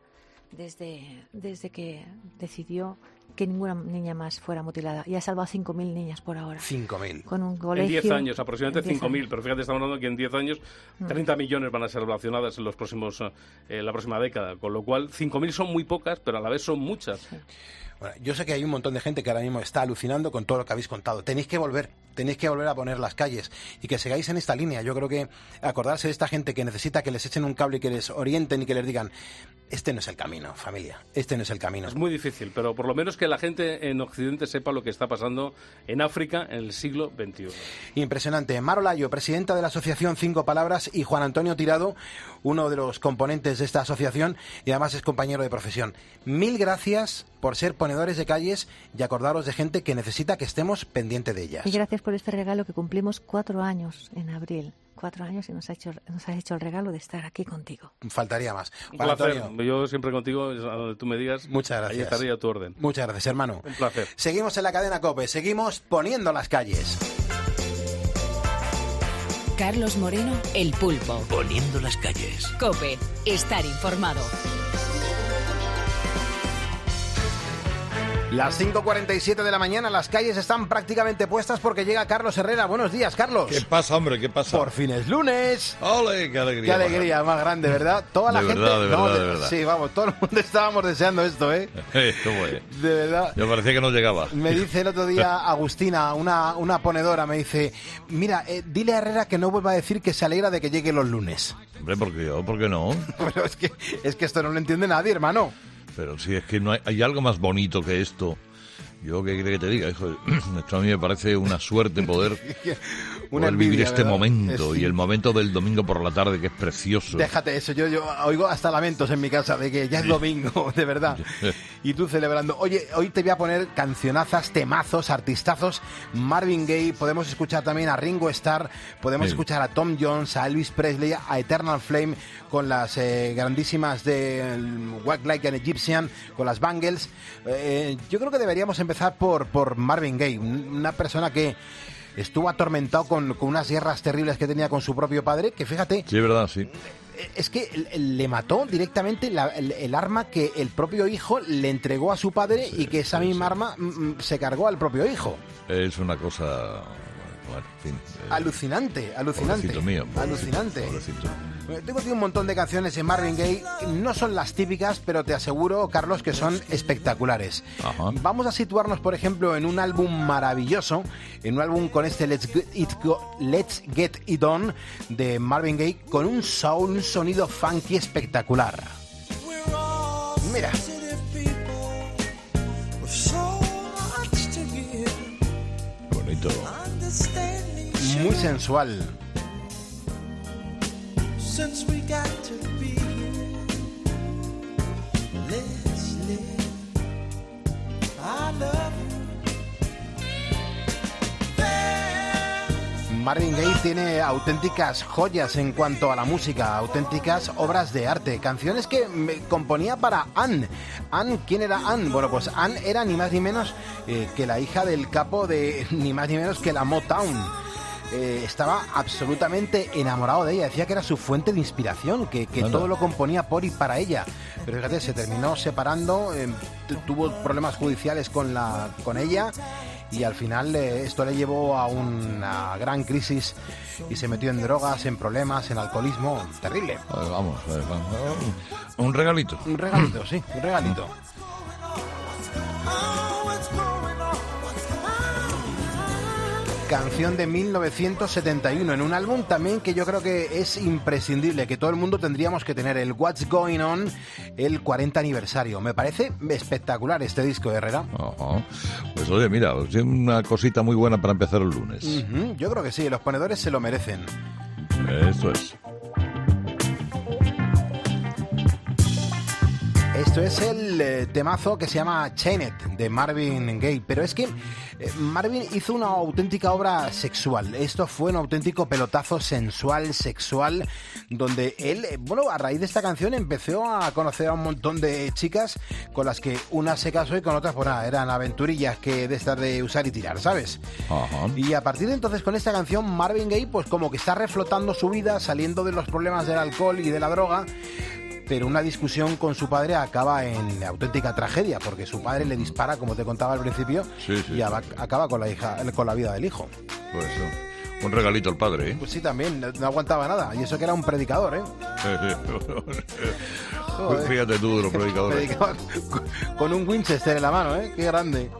S: desde, desde que decidió que ninguna niña más fuera mutilada. Y ha salvado cinco mil niñas por ahora.
C: cinco mil.
S: Con un colegio...
R: En diez años, aproximadamente
S: cinco
R: mil. Pero fíjate, estamos hablando que en diez años treinta millones van a ser relacionadas en los próximos eh, la próxima década. Con lo cual, cinco mil son muy pocas, pero a la vez son muchas.
S: Sí.
C: Bueno, yo sé que hay un montón de gente que ahora mismo está alucinando con todo lo que habéis contado. Tenéis que volver, tenéis que volver a poner las calles y que sigáis en esta línea. Yo creo que acordarse de esta gente que necesita que les echen un cable y que les orienten y que les digan: este no es el camino, familia, este no es el camino.
R: Es muy difícil, pero por lo menos que la gente en Occidente sepa lo que está pasando en África en el siglo veintiuno.
C: Impresionante. Mar Olayo, presidenta de la asociación Cinco Palabras, y Juan Antonio Tirado, uno de los componentes de esta asociación y además es compañero de profesión. Mil gracias por ser ponedores de calles y acordaros de gente que necesita que estemos pendientes de ellas.
S: Y gracias por este regalo, que cumplimos cuatro años en abril. Cuatro años y nos ha hecho, nos has hecho el regalo de estar aquí contigo.
C: Faltaría más.
R: Un
C: Juan
R: placer.
C: Antonio,
R: Yo siempre contigo, a donde tú me digas.
C: Muchas gracias.
R: Ahí estaría a tu orden.
C: Muchas gracias, hermano.
R: Un placer.
C: Seguimos en la cadena COPE, seguimos poniendo las calles.
A: Carlos Moreno, El Pulpo.
N: Poniendo las calles.
A: COPE, estar informado.
C: Las cinco cuarenta y siete de la mañana, las calles están prácticamente puestas porque llega Carlos Herrera. Buenos días, Carlos.
T: ¿Qué pasa, hombre? ¿Qué pasa?
C: Por fin es lunes.
T: ¡Ole! ¡Qué alegría!
C: Qué alegría más, más grande, ¿verdad? Toda la
T: de
C: gente...
T: Verdad, de
C: no,
T: verdad,
C: de...
T: de verdad.
C: Sí, vamos, todo el mundo estábamos deseando esto, ¿eh?
T: ¿Cómo es?
C: De verdad.
T: Yo parecía que no llegaba.
C: Me dice el otro día Agustina, una, una ponedora, me dice: mira, eh, dile a Herrera que no vuelva a decir que se alegra de que llegue los lunes.
T: Hombre, ¿por qué yo? ¿Por qué no?
C: Pero es que, es que esto no lo entiende nadie, hermano.
T: Pero si es que no hay, hay algo más bonito que esto. Yo qué quiere que te diga, hijo. Esto a mí me parece una suerte poder,
C: una
T: poder vivir
C: envidia,
T: este
C: ¿verdad?
T: momento.
C: Es-
T: Y el momento del domingo por la tarde, que es precioso.
C: Déjate eso, yo, yo oigo hasta lamentos en mi casa de que ya es domingo, de verdad. Y tú celebrando. Oye, hoy te voy a poner cancionazas, temazos, artistazos. Marvin Gaye, podemos escuchar también a Ringo Starr, podemos
T: Sí.
C: escuchar a Tom Jones, a Elvis Presley, a Eternal Flame, con las eh, grandísimas de el Walk Like an Egyptian, con las Bangles. Eh, yo creo que deberíamos empezar por, por Marvin Gaye, un- una persona que estuvo atormentado con, con unas guerras terribles que tenía con su propio padre, que fíjate,
T: Sí, es verdad, sí.
C: es que le mató directamente la- el, el arma que el propio hijo le entregó a su padre y que esa misma arma mm, mm, se cargó al propio hijo.
T: Es una cosa... Bueno, en fin. eh,
C: Alucinante, alucinante.
T: pobrecito mío, pobrecito,
C: alucinante.
T: pobrecito.
C: Bueno, tengo aquí un montón de canciones de Marvin Gaye. No son las típicas, pero te aseguro, Carlos, que son espectaculares.
T: Ajá.
C: Vamos a situarnos, por ejemplo, en un álbum maravilloso, en un álbum con este Let's Get It, Go- Let's Get It On de Marvin Gaye, con un sound, un sonido funky espectacular.
Q: We're
C: Mira.
T: Bonito.
C: Muy sensual.
Q: Since we got to be, let's live. I love
C: Marvin Gaye tiene auténticas joyas en cuanto a la música, auténticas obras de arte, canciones que me componía para Anne. Anne, ¿quién era Anne? Bueno, pues Anne era ni más ni menos eh, que la hija del capo de ni más ni menos que la Motown. Eh, estaba absolutamente enamorado de ella, decía que era su fuente de inspiración, que, que todo lo componía por y para ella. Pero fíjate, se terminó separando, eh, tuvo problemas judiciales con, la, con ella y al final eh, esto le llevó a una gran crisis y se metió en drogas, en problemas, en alcoholismo, terrible.
T: Pues vamos, pues vamos, un regalito.
C: Un regalito, sí, un regalito. Canción de mil novecientos setenta y uno, en un álbum también que yo creo que es imprescindible, que todo el mundo tendríamos que tener, el What's Going On, el cuarenta aniversario. Me parece espectacular este disco de Herrera.
T: Ajá. Pues oye, mira, es una cosita muy buena para empezar el lunes.
C: Uh-huh. Yo creo que sí, los ponedores se lo merecen.
T: Esto es.
C: Esto es el eh, temazo que se llama Chained, de Marvin Gaye. Pero es que eh, Marvin hizo una auténtica obra sexual. Esto fue un auténtico pelotazo sensual, sexual, donde él, eh, bueno, a raíz de esta canción empezó a conocer a un montón de chicas con las que unas se casó y con otras, pues nada, eran aventurillas que de estar de usar y tirar, ¿sabes?
T: Ajá.
C: Y a partir de entonces, con esta canción, Marvin Gaye, pues como que está reflotando su vida, saliendo de los problemas del alcohol y de la droga. Pero una discusión con su padre acaba en auténtica tragedia, porque su padre le dispara, como te contaba al principio,
T: sí, sí,
C: y aba- acaba con la hija, con la vida del hijo.
T: Pues eso. Un regalito al padre, ¿eh?
C: Pues sí, también, no, no aguantaba nada. Y eso que era un predicador, ¿eh?
T: Pues fíjate tú de los predicadores.
C: Predicaba con, con un Winchester en la mano, ¿eh? Qué grande.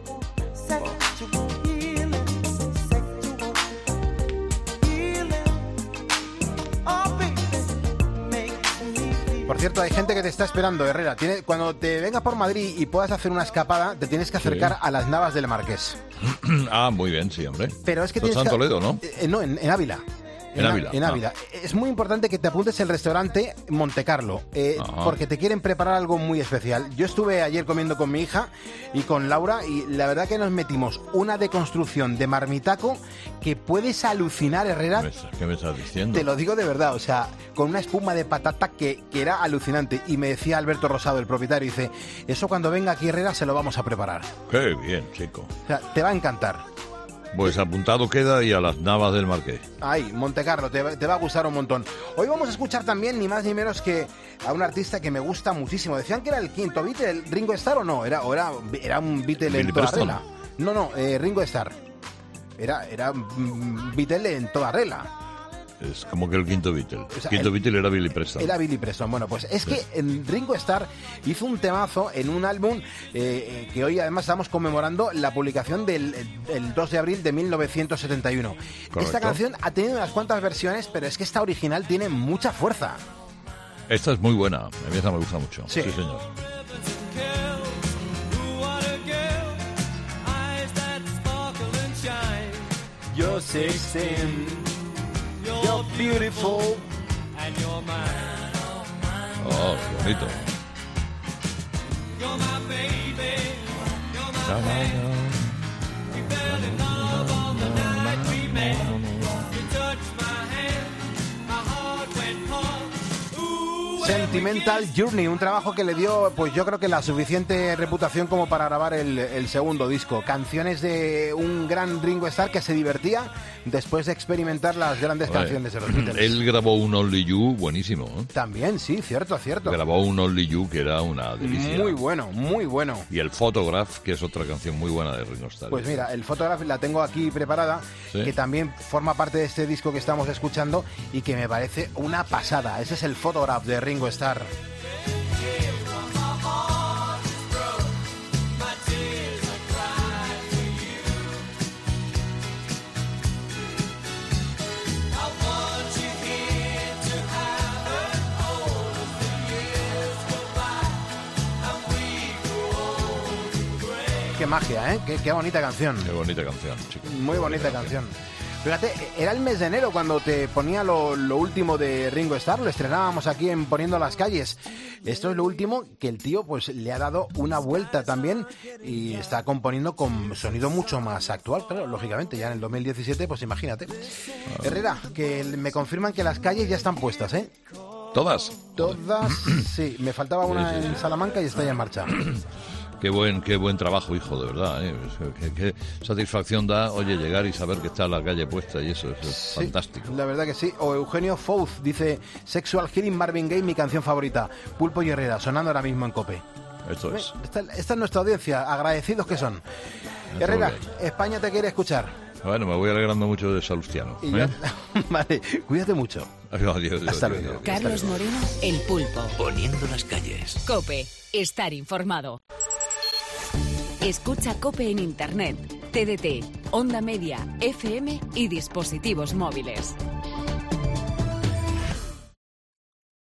C: Por cierto, hay gente que te está esperando, Herrera. Tiene, cuando te vengas por Madrid y puedas hacer una escapada, te tienes que acercar
T: Sí.
C: a las Navas del Marqués.
T: Ah, muy bien, sí, hombre.
C: Pero es que
T: Esto
C: tienes
T: está en
C: que...
T: Toledo, ¿no?
C: Eh, no, en, en Ávila.
T: En Ávila,
C: En Ávila. Es muy importante que te apuntes el restaurante Montecarlo, eh,
T: Ajá.
C: porque te quieren preparar algo muy especial. Yo estuve ayer comiendo con mi hija y con Laura y la verdad que nos metimos una deconstrucción de marmitaco que puedes alucinar, Herrera.
T: ¿Qué me estás diciendo?
C: Te lo digo de verdad, o sea, con una espuma de patata que, que era alucinante. Y me decía Alberto Rosado, el propietario, dice, eso cuando venga aquí Herrera se lo vamos a preparar.
T: Qué bien, chico.
C: O sea, te va a encantar.
T: Pues apuntado queda y a las Navas del Marqués.
C: Ay, Montecarlo, te, va- te va a gustar un montón. Hoy vamos a escuchar también ni más ni menos que a un artista que me gusta muchísimo. Decían que era el quinto Beatle, el Ringo Starr o no, era, o era, era un Beatle en
T: Billy
C: toda
T: Preston.
C: regla. No, no, eh, Ringo Starr. Era, era un Beatle en toda regla.
T: Es como que el quinto Beatle.
C: O
T: El
C: sea,
T: quinto
C: el-
T: Beatle era Billy Preston.
C: Era Billy Preston. Bueno, pues es que en Ringo Starr hizo un temazo en un álbum eh, eh, que hoy además estamos conmemorando la publicación del el dos de abril de mil novecientos setenta y uno.
T: Correcto.
C: Esta canción ha tenido unas cuantas versiones, pero es que esta original tiene mucha fuerza.
T: Esta es muy buena. A mí esa me gusta mucho.
C: Sí.
T: Sí, señor.
C: You're sixteen, you're beautiful.
E: And you're mine.
T: Oh, qué bonito.
E: You're my baby. You're my man. We fell in love on the night we met. You touched my hand. My heart went pulse. Ooh,
C: Sentimental Journey, un trabajo que le dio, pues yo creo que la suficiente reputación como para grabar el, el segundo disco. Canciones de un gran Ringo Starr que se divertía después de experimentar las grandes
T: Oye,
C: canciones de los Beatles.
T: Él grabó un Only You buenísimo. ¿eh?
C: También, sí, cierto, cierto.
T: Grabó un Only You que era una delicia.
C: Muy bueno, muy bueno.
T: Y el Photograph, que es otra canción muy buena de Ringo Starr.
C: Pues mira, el Photograph la tengo aquí preparada,
T: Sí.
C: que también forma parte de este disco que estamos escuchando y que me parece una pasada. Ese es el Photograph de Ringo Starr. qué magia, ¿eh? Qué, qué bonita canción.
T: Qué bonita canción, chicos.
C: Muy bonita canción. Fíjate, era el mes de enero cuando te ponía lo, lo último de Ringo Starr, lo estrenábamos aquí en Poniendo las Calles. Esto es lo último que el tío pues le ha dado una vuelta también y está componiendo con sonido mucho más actual, pero lógicamente ya en el dos mil diecisiete, pues imagínate. Herrera, que me confirman que las calles ya están puestas, ¿eh?
T: ¿Todas?
C: Todas, sí. Me faltaba una
T: Sí, sí,
C: en
T: sí.
C: Salamanca y está ya en marcha.
T: Qué buen, qué buen trabajo, hijo, de verdad. ¿eh? Qué, qué satisfacción da, oye, llegar y saber que está la calle puesta y eso, eso es
C: Sí,
T: fantástico.
C: la verdad que sí. O Eugenio Fouz dice, Sexual Healing Marvin Gaye, mi canción favorita. Pulpo y Herrera, sonando ahora mismo en COPE.
T: Esto es.
C: Esta, esta es nuestra audiencia, agradecidos que son.
T: Esto
C: Herrera,
T: es lo que
C: España te quiere escuchar.
T: Bueno, me voy alegrando mucho de Salustiano.
C: Y
T: ¿eh?
C: ya- vale, cuídate mucho.
T: Adiós, adiós,
C: Hasta
T: adiós,
C: luego.
T: adiós.
A: Carlos Moreno, El Pulpo.
N: Poniendo las calles.
A: Cope, estar informado. Escucha Cope en Internet, T D T, Onda Media, F M y dispositivos móviles.